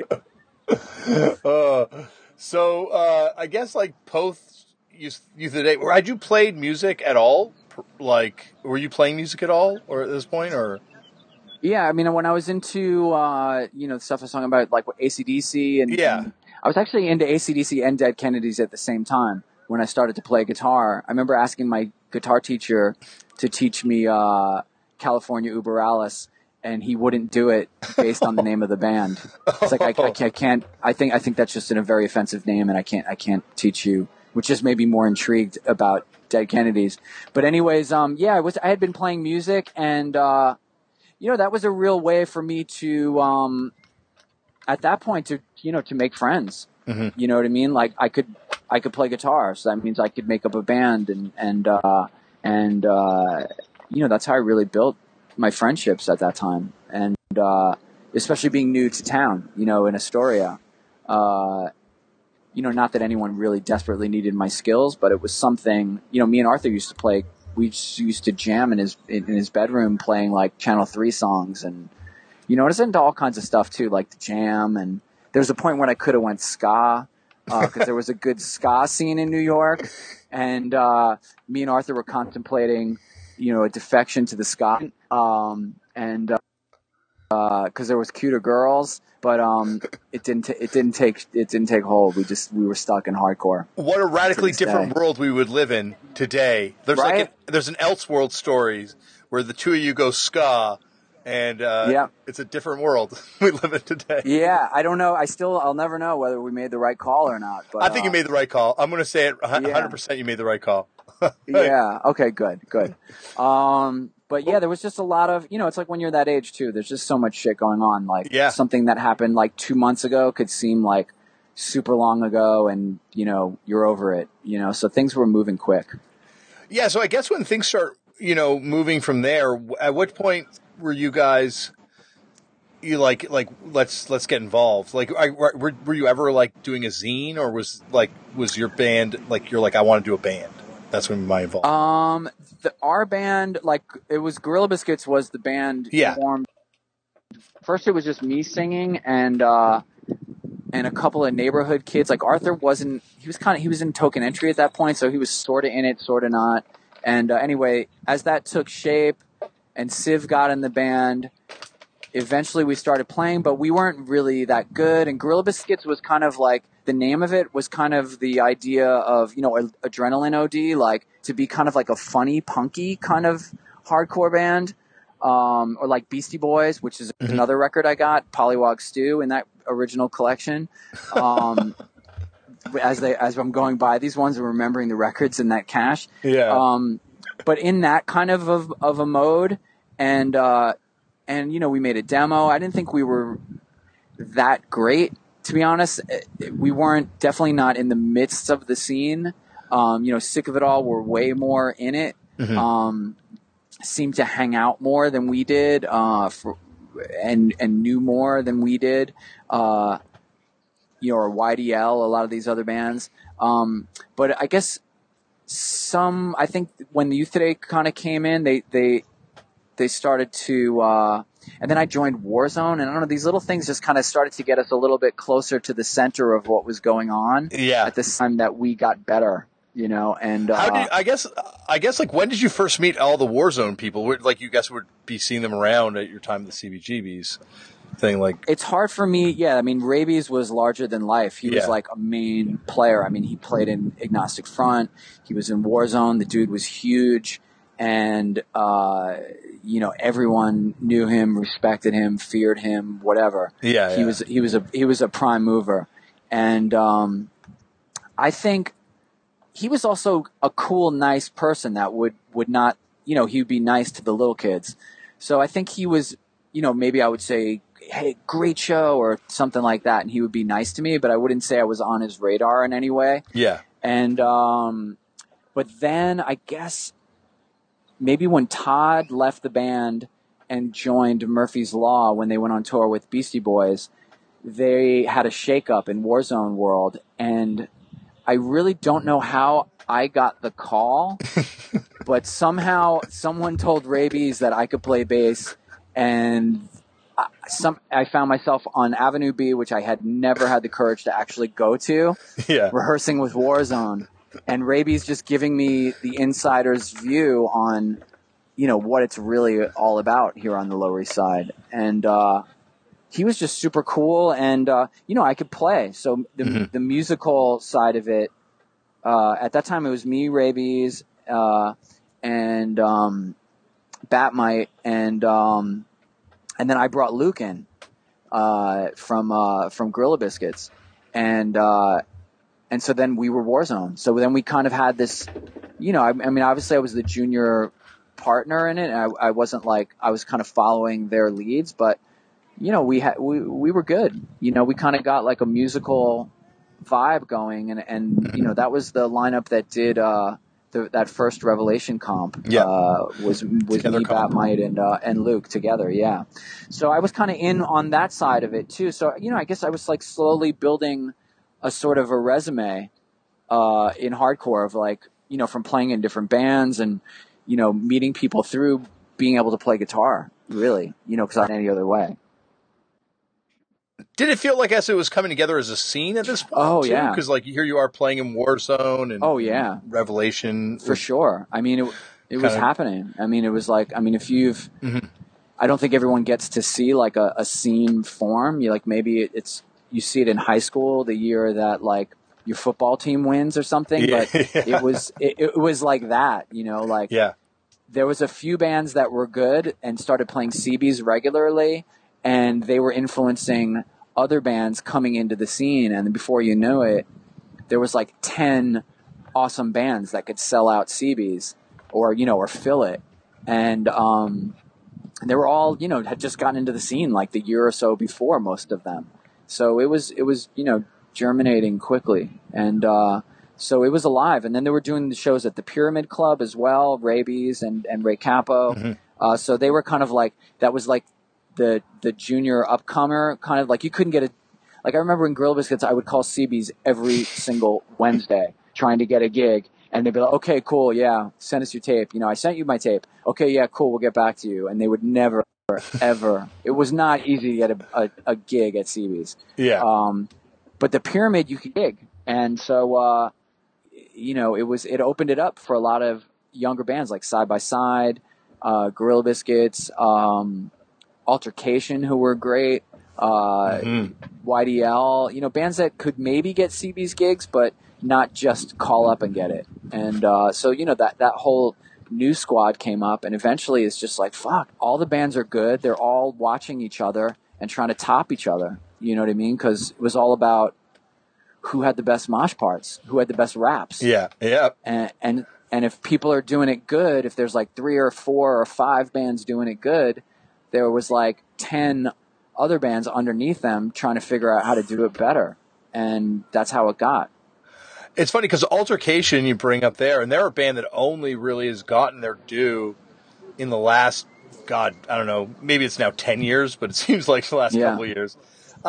So I guess like post Youth Today, had you played music at all? Like, were you playing music at all, or at this point, or?
Yeah, I mean, when I was into, the stuff I was talking about, like AC/DC, and I was actually into AC/DC and Dead Kennedys at the same time when I started to play guitar. I remember asking my guitar teacher to teach me California Uber Alice, and he wouldn't do it based on the name of the band. It's like I can't. I think that's just a very offensive name, and I can't teach you. Which just made me more intrigued about Dead Kennedys. But anyways, I had been playing music, and that was a real way for me to at that point to make friends. Mm-hmm. You know what I mean? Like I could play guitar, so that means I could make up a band, and that's how I really built my friendships at that time. And especially being new to town, in Astoria. Not that anyone really desperately needed my skills, but it was something, me and Arthur used to play. We used to jam in his bedroom playing like Channel 3 songs, and, I was into all kinds of stuff too, like the Jam. And there was a point when I could have went ska, because there was a good ska scene in New York, and me and Arthur were contemplating, a defection to the ska, and because there was cuter girls, but it didn't take hold. We were stuck in hardcore.
What a radically different world we would live in today. There's
right?
there's an Elseworld stories where the two of you go ska, and it's a different world we live in today.
Yeah, I don't know. I'll never know whether we made the right call or not. But
I think you made the right call. I'm going to say it 100%. You made the right call.
Yeah. Okay. Good. But yeah, there was just a lot of, it's like when you're that age too, there's just so much shit going on. Like something that happened like 2 months ago could seem like super long ago, and, you're over it, so things were moving quick.
Yeah. So I guess when things start, moving from there, at what point were you guys, let's get involved? Like, were you ever like doing a zine, or was your band like, you're like, I want to do a band? That's when my involvement.
Our band, like, it was Gorilla Biscuits was the band formed. First, it was just me singing and a couple of neighborhood kids. Like, Arthur wasn't. He was in Token Entry at that point, so he was sort of in it, sort of not. And anyway, as that took shape, and Civ got in the band, eventually we started playing, but we weren't really that good. And Gorilla Biscuits was kind of like, the name of it was kind of the idea of, Adrenaline OD, like to be kind of like a funny, punky kind of hardcore band, or like Beastie Boys, which is another record I got, Pollywog Stew, in that original collection. As I'm going by these ones and remembering the records in that cache.
Yeah.
But in that kind of a mode, and we made a demo. I didn't think we were that great, to be honest. We weren't, definitely not in the midst of the scene. Sick of It All were way more in it. Seemed to hang out more than we did, and knew more than we did. Or YDL, a lot of these other bands. But I guess I think when the Youth Today kind of came in, they started to, and then I joined Warzone, and I don't know, these little things just kind of started to get us a little bit closer to the center of what was going on.
Yeah.
At this time that we got better, and
I guess like, when did you first meet all the Warzone people? Like, you guys would be seeing them around at your time at the CBGBs thing, like.
It's hard for me. Yeah. I mean, Rabies was larger than life. He was like a main player. I mean, he played in Agnostic Front. He was in Warzone. The dude was huge. And, everyone knew him, respected him, feared him, whatever.
Yeah.
He was a prime mover. And, I think he was also a cool, nice person that would not, he would be nice to the little kids. So I think he was, maybe I would say, hey, great show or something like that. And he would be nice to me, but I wouldn't say I was on his radar in any way.
Yeah.
And, but then I guess maybe when Todd left the band and joined Murphy's Law when they went on tour with Beastie Boys, they had a shakeup in Warzone world. And I really don't know how I got the call, but somehow someone told Rabies that I could play bass, and I found myself on Avenue B, which I had never had the courage to actually go to, rehearsing with Warzone. And Rabies just giving me the insider's view on, what it's really all about here on the Lower East Side. And he was just super cool, and, I could play. So the musical side of it, at that time it was me, Rabies, and Batmite, and then I brought Luke in from Gorilla Biscuits, and so then we were Warzone. So then we kind of had this, I mean, obviously I was the junior partner in it. And I wasn't like, I was kind of following their leads, but we were good. We kind of got like a musical vibe going, and that was the lineup that did that first Revelation comp. Was me, Batmite, and Luke together. Yeah. So I was kind of in on that side of it too. So I guess I was like slowly building a sort of a resume in hardcore of like, from playing in different bands and meeting people through being able to play guitar, really, because not any other way.
Did it feel like as it was coming together as a scene at this point?
Oh, yeah.
Because like here you are playing in Warzone and
yeah,
Revelation
for sure. I mean, it was happening. I mean, it was like, I mean, if you've, I don't think everyone gets to see like a scene form. You like maybe you see it in high school the year that like your football team wins or something.
Yeah.
But it was like that, you know, like there was a few bands that were good and started playing CBs regularly, and they were influencing other bands coming into the scene. And before you knew it, there was like 10 awesome bands that could sell out CBs or, you know, or fill it. And they were all, you know, had just gotten into the scene like the year or so before, most of them. So it was, you know, germinating quickly. And so it was alive. And then they were doing the shows at the Pyramid Club as well, Rabies and Ray Capo. So they were kind of like, that was like the junior upcomer, kind of like you couldn't get a, like I remember in Grill Biscuits, I would call CBs every single Wednesday trying to get a gig. And they'd be like, okay, cool, yeah, send us your tape. You know, I sent you my tape. Okay, yeah, cool, we'll get back to you. And they would never, ever. It was not easy to get a gig at CB's.
Yeah.
But the Pyramid, you could gig. And so, you know, it opened it up for a lot of younger bands like Side by Side, Gorilla Biscuits, Altercation, who were great, YDL, you know, bands that could maybe get CB's gigs, but not just call up and get it. And so, you know, that whole new squad came up, and eventually it's just like, fuck, all the bands are good. They're all watching each other and trying to top each other. You know what I mean? Because it was all about who had the best mosh parts, who had the best raps.
Yeah, yeah.
And if people are doing it good, if there's like 3 or 4 or 5 bands doing it good, there was like 10 other bands underneath them trying to figure out how to do it better. And that's how it got.
It's funny because Altercation you bring up there, and they're a band that only really has gotten their due in the last, God, I don't know, maybe it's now 10 years, but it seems like the last couple of years.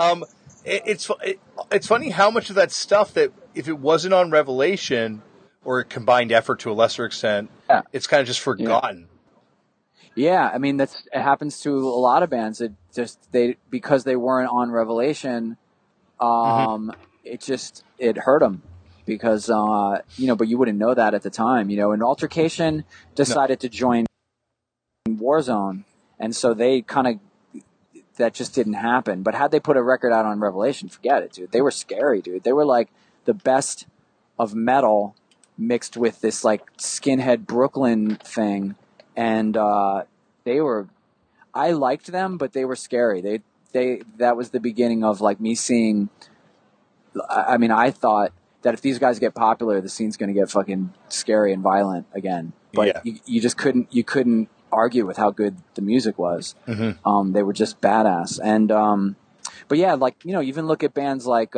It's funny how much of that stuff that if it wasn't on Revelation or a combined effort to a lesser extent, it's kind of just forgotten.
Yeah, I mean it happens to a lot of bands. It just because they weren't on Revelation, it hurt them because you know, but you wouldn't know that at the time, you know. And Altercation decided to join Warzone, and so they kind of that just didn't happen. But had they put a record out on Revelation, forget it, dude. They were scary, dude. They were like the best of metal mixed with this like skinhead Brooklyn thing. And I liked them, but they were scary. That was the beginning of like me seeing, I mean, I thought that if these guys get popular, the scene's going to get fucking scary and violent again. But you just couldn't argue with how good the music was. They were just badass. And, but yeah, like, you know, even look at bands like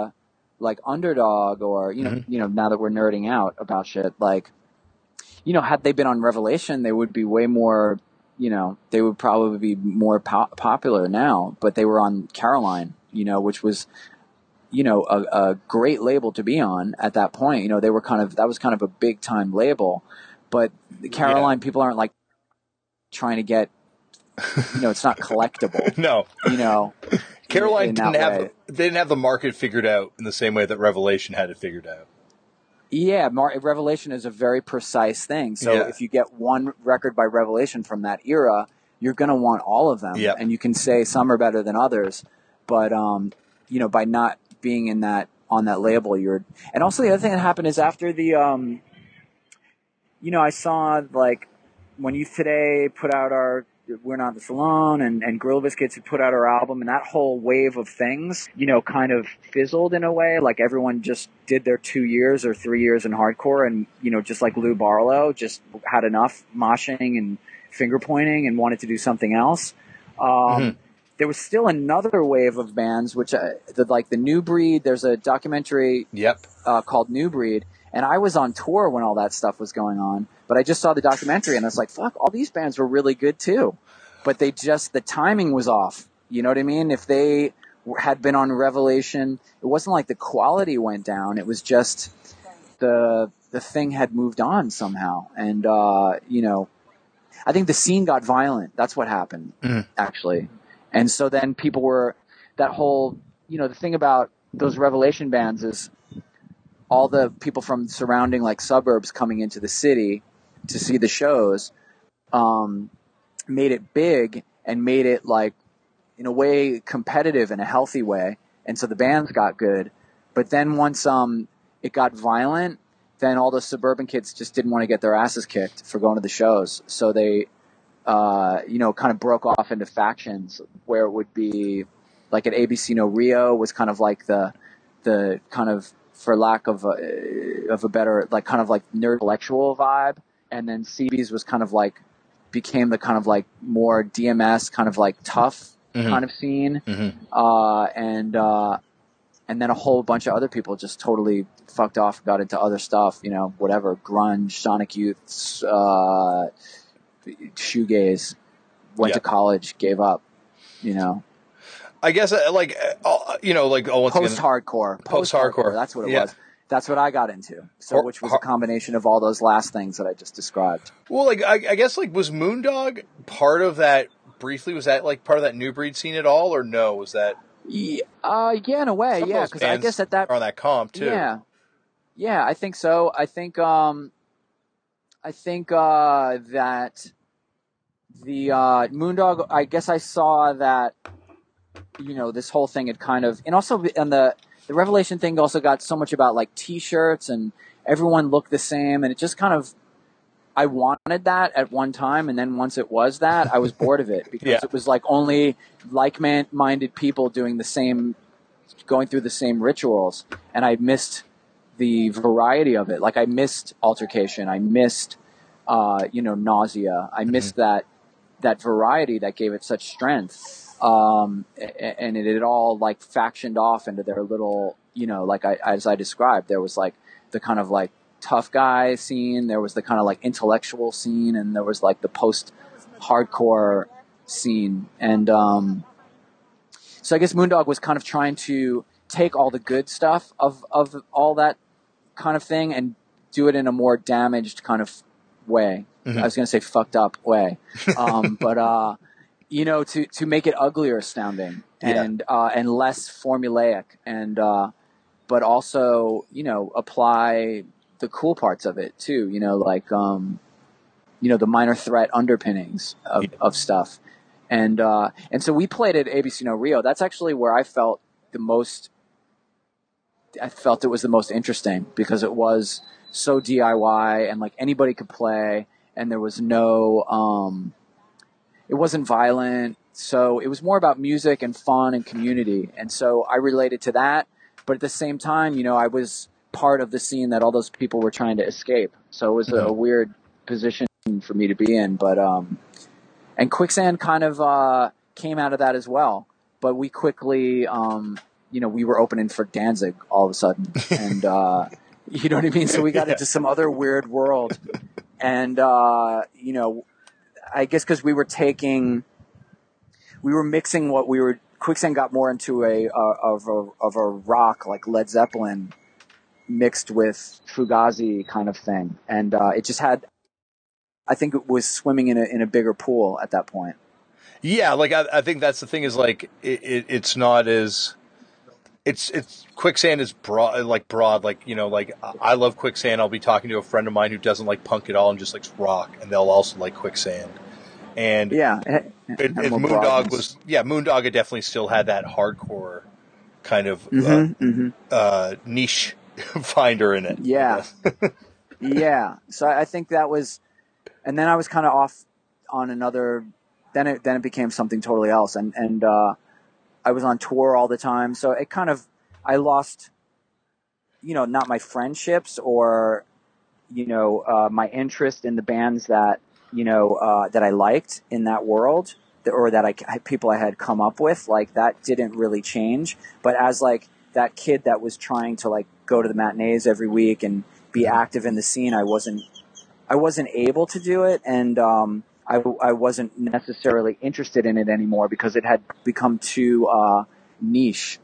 Underdog or, you know, now that we're nerding out about shit, like, you know, had they been on Revelation, they would be way more, you know, they would probably be more popular now, but they were on Caroline, you know, which was, you know, a great label to be on at that point. You know, that was kind of a big time label, but the Caroline people aren't like trying to get, you know, it's not collectible.
No.
You know,
Caroline they didn't have the market figured out in the same way that Revelation had it figured out.
Yeah, Revelation is a very precise thing. So if you get one record by Revelation from that era, you're going to want all of them. And you can say some are better than others. But, you know, by not being on that label, and also the other thing that happened is after the, you know, I saw like when Youth Today put out our We're Not This Alone and Grill Biscuits had put out our album, and that whole wave of things, you know, kind of fizzled in a way. Like everyone just did their 2 years or 3 years in hardcore, and, you know, just like Lou Barlow just had enough moshing and finger pointing and wanted to do something else. There was still another wave of bands, which like the New Breed. There's a documentary called New Breed, and I was on tour when all that stuff was going on. But I just saw the documentary, and I was like, fuck, all these bands were really good too. But the timing was off. You know what I mean? If they had been on Revelation, it wasn't like the quality went down. It was just the thing had moved on somehow. And, you know, I think the scene got violent. That's what happened, actually. And so then people were that whole, the thing about those Revelation bands is all the people from surrounding like suburbs coming into the city to see the shows, made it big and made it like in a way competitive in a healthy way. And so the bands got good. But then once it got violent, then all the suburban kids just didn't want to get their asses kicked for going to the shows. So they, kind of broke off into factions where it would be like at ABC No Rio was kind of like the kind of, for lack of a better, like kind of like nerd intellectual vibe. And then CB's was kind of like, became the kind of like more DMS kind of like tough kind of scene. And then a whole bunch of other people just totally fucked off, got into other stuff, whatever, grunge, Sonic Youth, shoegaze, went to college, gave up,
I guess
post-hardcore. That's what it was. That's what I got into. So, which was a combination of all those last things that I just described.
Well, I guess was Moondog part of that briefly? Was that like part of that New Breed scene at all, or no? Was that?
Yeah, in a way, yeah. Because I guess at that
on that comp too.
Yeah, I think so. I think that the Moondog. I guess I saw that. This whole thing had kind of, and also, and the Revelation thing also got so much about like T-shirts and everyone looked the same, and it just kind of, I wanted that at one time, and then once it was that, I was bored of it because it was like only like-minded people doing the same, going through the same rituals, and I missed the variety of it. Like I missed altercation, I missed, nausea, I missed that variety that gave it such strength. And it had all like factioned off into their little, as I described, there was like the kind of like tough guy scene, there was the kind of like intellectual scene, and there was like the post-hardcore scene. And so I guess Moondog was kind of trying to take all the good stuff of all that kind of thing and do it in a more damaged kind of way. I was going to say fucked up way. But to make it uglier sounding and less formulaic and, but also, apply the cool parts of it too, the Minor Threat underpinnings of stuff. And so we played at ABC No Rio. That's actually where I felt it was the most interesting because it was so DIY and like anybody could play and there was no, it wasn't violent, so it was more about music and fun and community. And so I related to that, but at the same time, I was part of the scene that all those people were trying to escape. So it was a weird position for me to be in. But and Quicksand kind of came out of that as well. But we quickly, we were opening for Danzig all of a sudden. And you know what I mean? So we got into some other weird world. And, I guess because we were mixing Quicksand got more into a rock like Led Zeppelin mixed with Fugazi kind of thing, and it just had, I think it was swimming in a bigger pool at that point.
Yeah, like I think that's the thing is like it's not as it's Quicksand is broad like I love Quicksand. I'll be talking to a friend of mine who doesn't like punk at all and just likes rock, and they'll also like Quicksand. And Moondog had definitely still had that hardcore kind of niche finder in it.
Yeah, yeah. So I think that was, and then I was kind of off on another. Then it became something totally else, and I was on tour all the time. So it kind of, I lost, not my friendships or, my interest in the bands that. That I liked in that world or that people I had come up with, like that didn't really change. But as like that kid that was trying to like go to the matinees every week and be active in the scene, I wasn't able to do it. And, I wasn't necessarily interested in it anymore because it had become too, niche,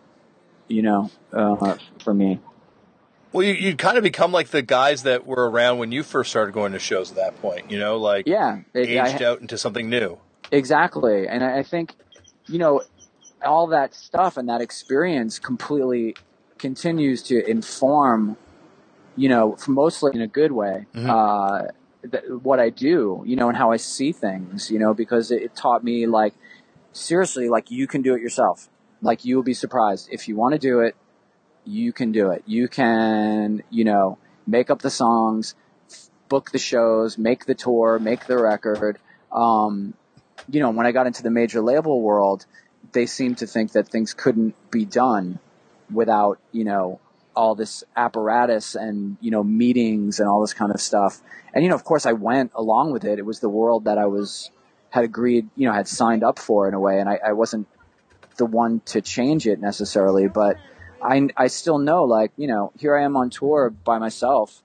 for me.
Well, you kind of become like the guys that were around when you first started going to shows at that point, aged out into something new.
Exactly. And I think, all that stuff and that experience completely continues to inform, mostly in a good way, what I do, and how I see things, because it taught me, like, seriously, like, you can do it yourself. Like, you will be surprised. If you want to do it, you can do it. You can, make up the songs, book the shows, make the tour, make the record. When I got into the major label world, they seemed to think that things couldn't be done without, all this apparatus and, meetings and all this kind of stuff. And, of course I went along with it. It was the world that I had agreed, had signed up for in a way. And I wasn't the one to change it necessarily, but I still know, like, here I am on tour by myself.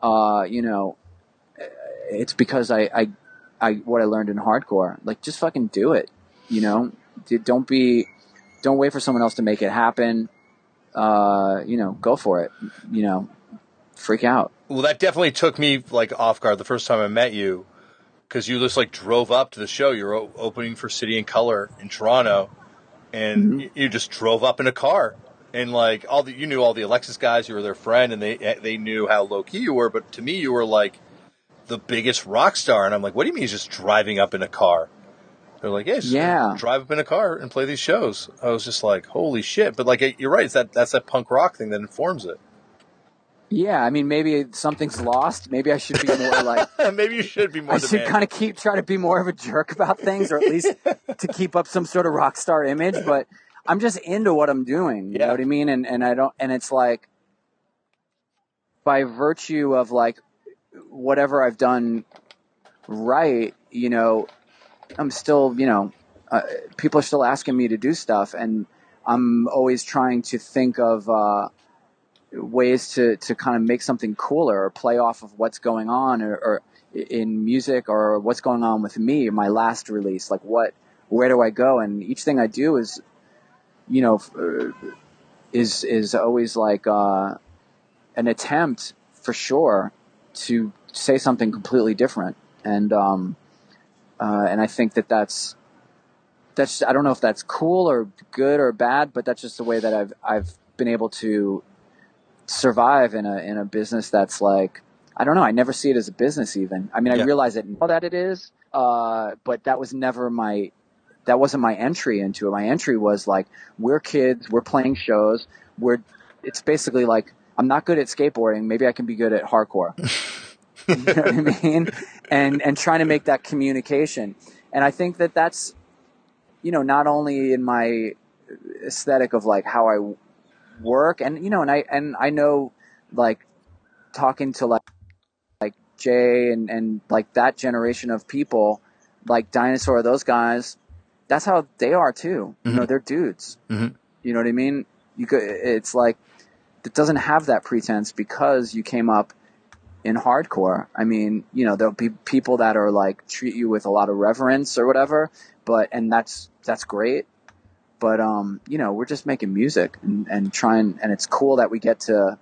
It's because I what I learned in hardcore, like, just fucking do it, don't wait for someone else to make it happen. Go for it, freak out.
Well, that definitely took me, like, off guard the first time I met you, because you just, like, drove up to the show. You were opening for City and Colour in Toronto, and you just drove up in a car. And, like, you knew all the Alexis guys. You were their friend, and they knew how low key you were. But to me, you were like the biggest rock star. And I'm like, what do you mean he's just driving up in a car? They're like, yeah, drive up in a car and play these shows. I was just like, holy shit! But, like, you're right. That's that punk rock thing that informs it.
Yeah, I mean, maybe something's lost. Maybe I should be more like.
Maybe you should be more.
I should kind of try to be more of a jerk about things, or at least to keep up some sort of rock star image. But I'm just into what I'm doing. You know what I mean? And I don't. And it's like, by virtue of, like, whatever I've done right, I'm still, people are still asking me to do stuff, and I'm always trying to think of ways to kind of make something cooler or play off of what's going on or in music or what's going on with me, my last release, like where do I go? And each thing I do is, is always like an attempt for sure to say something completely different. And I think that's I don't know if that's cool or good or bad, but that's just the way that I've been able to survive in a business that's, like, I don't know. I never see it as a business even. I mean, I realize it now that it is, but that wasn't my entry into it. My entry was like, we're kids, we're playing shows, it's basically like, I'm not good at skateboarding, maybe I can be good at hardcore. You know what I mean? And trying to make that communication. And I think that's, not only in my aesthetic of, like, how I work, and I know, like, talking to like Jay and like that generation of people, like Dinosaur, those guys, that's how they are too. They're dudes. You know what I mean? It's like, it doesn't have that pretense because you came up in hardcore. I mean, there'll be people that are, like, treat you with a lot of reverence or whatever, and that's great. But, we're just making music and trying, and it's cool that we get to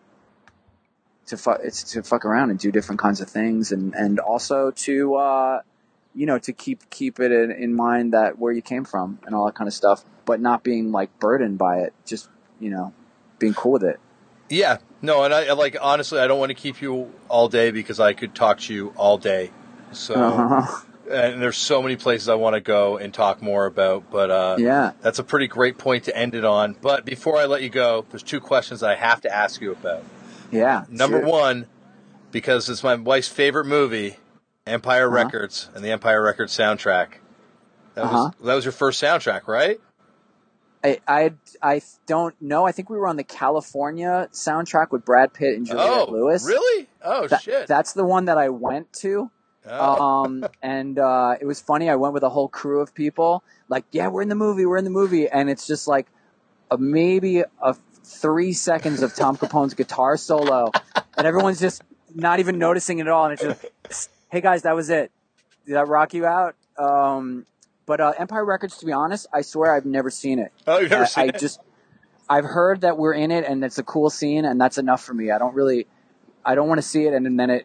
fuck around and do different kinds of things. And also to, to keep it in mind that where you came from and all that kind of stuff, but not being, like, burdened by it, just, being cool with it.
Yeah, no. And I, like, honestly, I don't want to keep you all day because I could talk to you all day. So, and there's so many places I want to go and talk more about, but that's a pretty great point to end it on. But before I let you go, there's two questions I have to ask you about.
Yeah.
Number one, because it's my wife's favorite movie, Empire Records and the Empire Records soundtrack. That was your first soundtrack, right?
I don't know. I think we were on the California soundtrack with Brad Pitt and Juliette Lewis.
Really? Oh, shit.
That's the one that I went to. And it was funny. I went with a whole crew of people. Like, yeah, we're in the movie. And it's just like maybe 3 seconds of Tom Capone's guitar solo, and everyone's just not even noticing it at all. And it's just, hey guys, that was it. Did that rock you out? But Empire Records, to be honest, I swear I've never seen it.
Oh, you've never seen it?
I've heard that we're in it and it's a cool scene, and that's enough for me. I don't want to see it, and then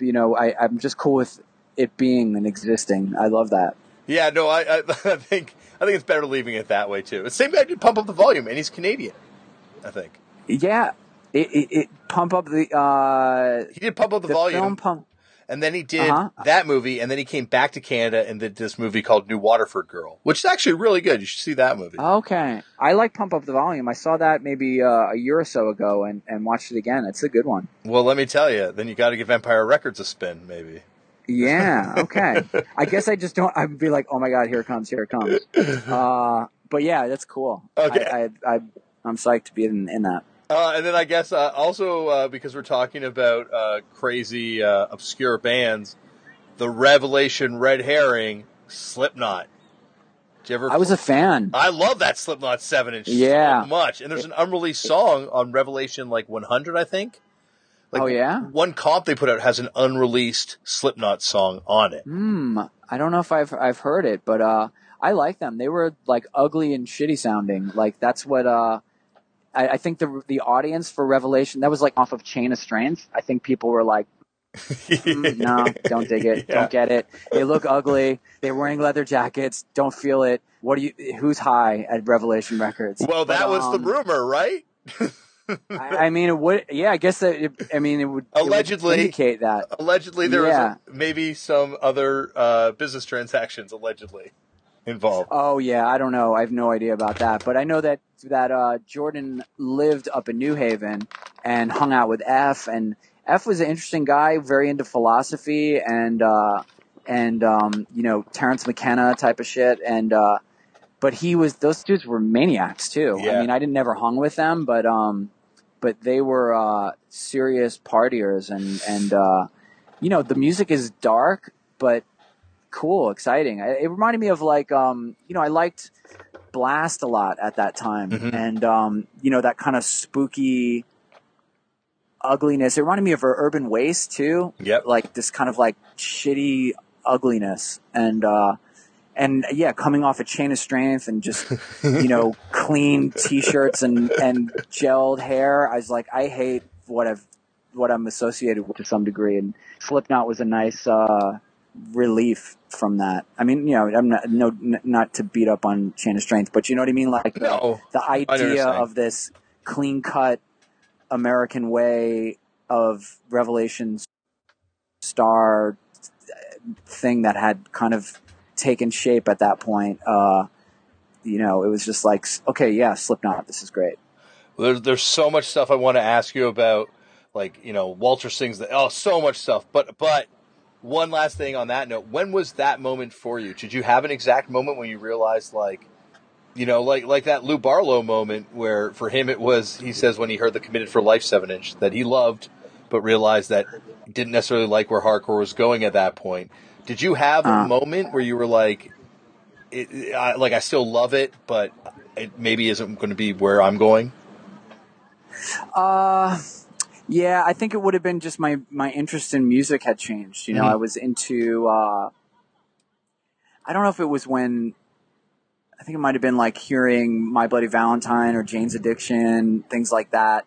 I'm just cool with it being and existing. I love that.
Yeah, no, I think I think it's better leaving it that way too. The same guy did Pump Up the Volume, and he's Canadian, I think.
Yeah, it Pump Up the.
He did Pump Up the Volume.
Film Pump.
And then he did that movie, and then he came back to Canada and did this movie called New Waterford Girl, which is actually really good. You should see that movie.
Okay. I like Pump Up the Volume. I saw that maybe a year or so ago and watched it again. It's a good one.
Well, let me tell you, then you got to give Empire Records a spin, maybe.
Yeah, okay. I guess I just don't, I'd be like, oh my God, here it comes. But yeah, that's cool.
Okay.
I'm psyched to be in that.
And then I guess also because we're talking about crazy, obscure bands, the Revelation Red Herring, Slipknot. Did you ever?
I was a fan.
I love that Slipknot 7-inch so much. And there's an unreleased song on Revelation 100, I think.
Oh, yeah?
One comp they put out has an unreleased Slipknot song on it.
I don't know if I've heard it, but I like them. They were ugly and shitty sounding. That's what I think the audience for Revelation, that was off of Chain of Strength. I think people were like, no, don't dig it. Yeah. Don't get it. They look ugly. They're wearing leather jackets. Don't feel it. Who's high at Revelation Records?
Well, that was the rumor, right?
I mean, it would. Yeah, I guess that. It would allegedly indicate that.
Allegedly, there was maybe some other business transactions allegedly involved.
Oh yeah, I don't know. I have no idea about that, but I know that Jordan lived up in New Haven and hung out with F, and F was an interesting guy, very into philosophy and Terrence McKenna type of shit, and but those dudes were maniacs too. Yeah. I mean, I never hung with them, but they were serious partiers, and the music is dark but cool, exciting. It reminded me of I liked Blast a lot at that time, and that kind of spooky ugliness. It reminded me of Urban Waste too.
Yep.
This kind of shitty ugliness, and yeah, coming off a Chain of Strength and just clean t-shirts and gelled hair. I was like, I hate what I'm associated with to some degree, and Slipknot was a nice relief from that. I mean, I'm not to beat up on Chain of Strength, but you know what I mean? The idea of this clean cut American way of Revelation star thing that had kind of taken shape at that point. It was just okay, yeah, Slipknot, this is great.
Well, there's so much stuff I want to ask you about, Walter sings so much stuff, but one last thing on that note, when was that moment for you? Did you have an exact moment when you realized, like that Lou Barlow moment where for him it was, he says when he heard the Committed for Life 7-inch that he loved, but realized that he didn't necessarily like where hardcore was going at that point. Did you have a moment where you were I still love it, but it maybe isn't going to be where I'm going?
Yeah, I think it would have been just my interest in music had changed. I was into, I don't know if it was when, I think it might have been hearing My Bloody Valentine or Jane's Addiction, things like that,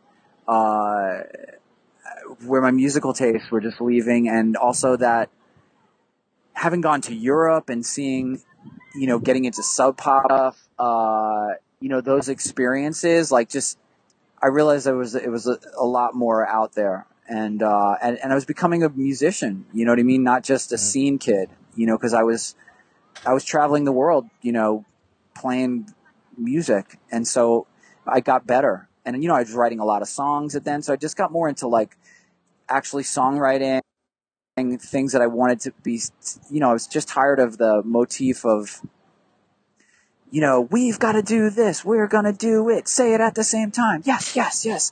where my musical tastes were just leaving. And also that having gone to Europe and seeing, getting into Sub Pop, those experiences, I realized it was a lot more out there, and I was becoming a musician. You know what I mean? Not just a scene kid. Because I was traveling the world. Playing music, and so I got better. And I was writing a lot of songs then, so I just got more into actually songwriting, things that I wanted to be. I was just tired of the motif of. We've got to do this. We're going to do it. Say it at the same time. Yes, yes, yes.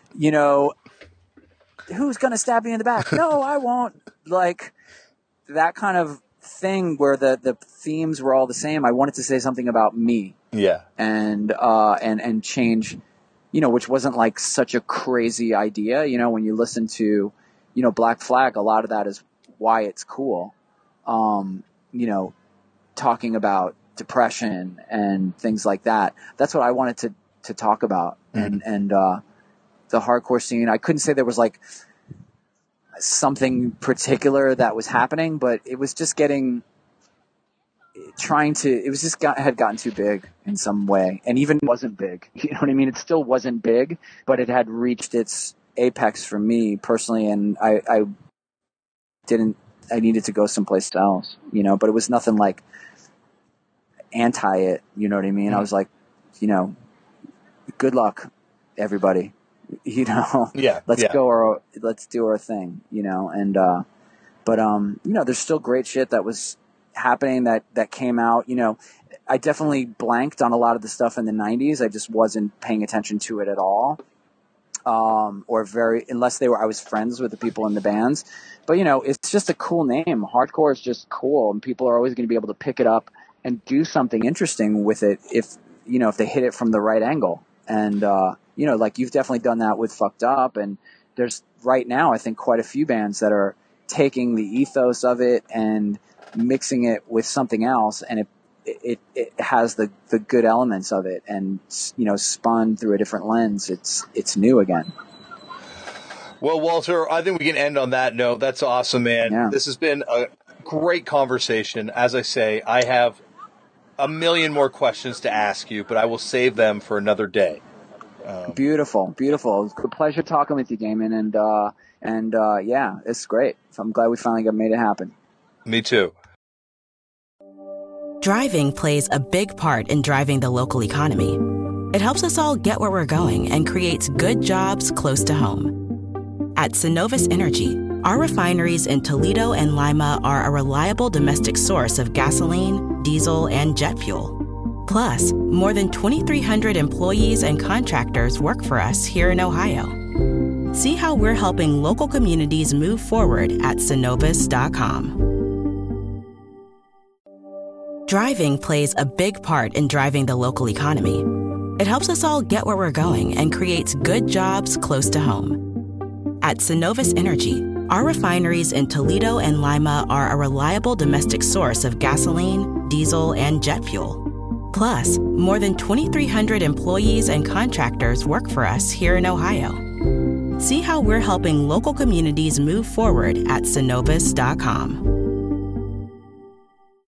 Who's going to stab me in the back? No, I won't. That kind of thing where the themes were all the same. I wanted to say something about me.
Yeah.
And change, which wasn't such a crazy idea. When you listen to, Black Flag, a lot of that is why it's cool. Talking about depression and things like that. That's what I wanted to talk about. And the hardcore scene, I couldn't say there was something particular that was happening, but it was just getting it was just had gotten too big in some way, and even wasn't big. You know what I mean? It still wasn't big, but it had reached its apex for me personally, and I needed to go someplace else, you know, but it was nothing like anti it, you know what I mean? Mm-hmm. I was like, you know, good luck, everybody, you know, let's do our thing, you know, and, you know, there's still great shit that was happening that came out, you know. I definitely blanked on a lot of the stuff in the 90s. I just wasn't paying attention to it at all. Unless I was friends with the people in the bands. But, you know, it's just a cool name. Hardcore is just cool, and people are always going to be able to pick it up and do something interesting with it if they hit it from the right angle. And, you know, like you've definitely done that with Fucked Up, and there's right now, I think, quite a few bands that are taking the ethos of it and mixing it with something else, and it has the good elements of it, and, you know, spun through a different lens. It's new again.
Well, Walter, I think we can end on that note. That's awesome, man. Yeah. This has been a great conversation. As I say, I have a million more questions to ask you, but I will save them for another day.
Beautiful. It was a pleasure talking with you, Damon, and yeah, it's great. So I'm glad we finally made it happen.
Me too.
Driving plays a big part in driving the local economy. It helps us all get where we're going and creates good jobs close to home. At Synovus Energy, our refineries in Toledo and Lima are a reliable domestic source of gasoline, diesel, and jet fuel. Plus, more than 2,300 employees and contractors work for us here in Ohio. See how we're helping local communities move forward at Synovus.com. Driving plays a big part in driving the local economy. It helps us all get where we're going and creates good jobs close to home. At Synovus Energy, our refineries in Toledo and Lima are a reliable domestic source of gasoline, diesel, and jet fuel. Plus, more than 2,300 employees and contractors work for us here in Ohio. See how we're helping local communities move forward at Synovus.com.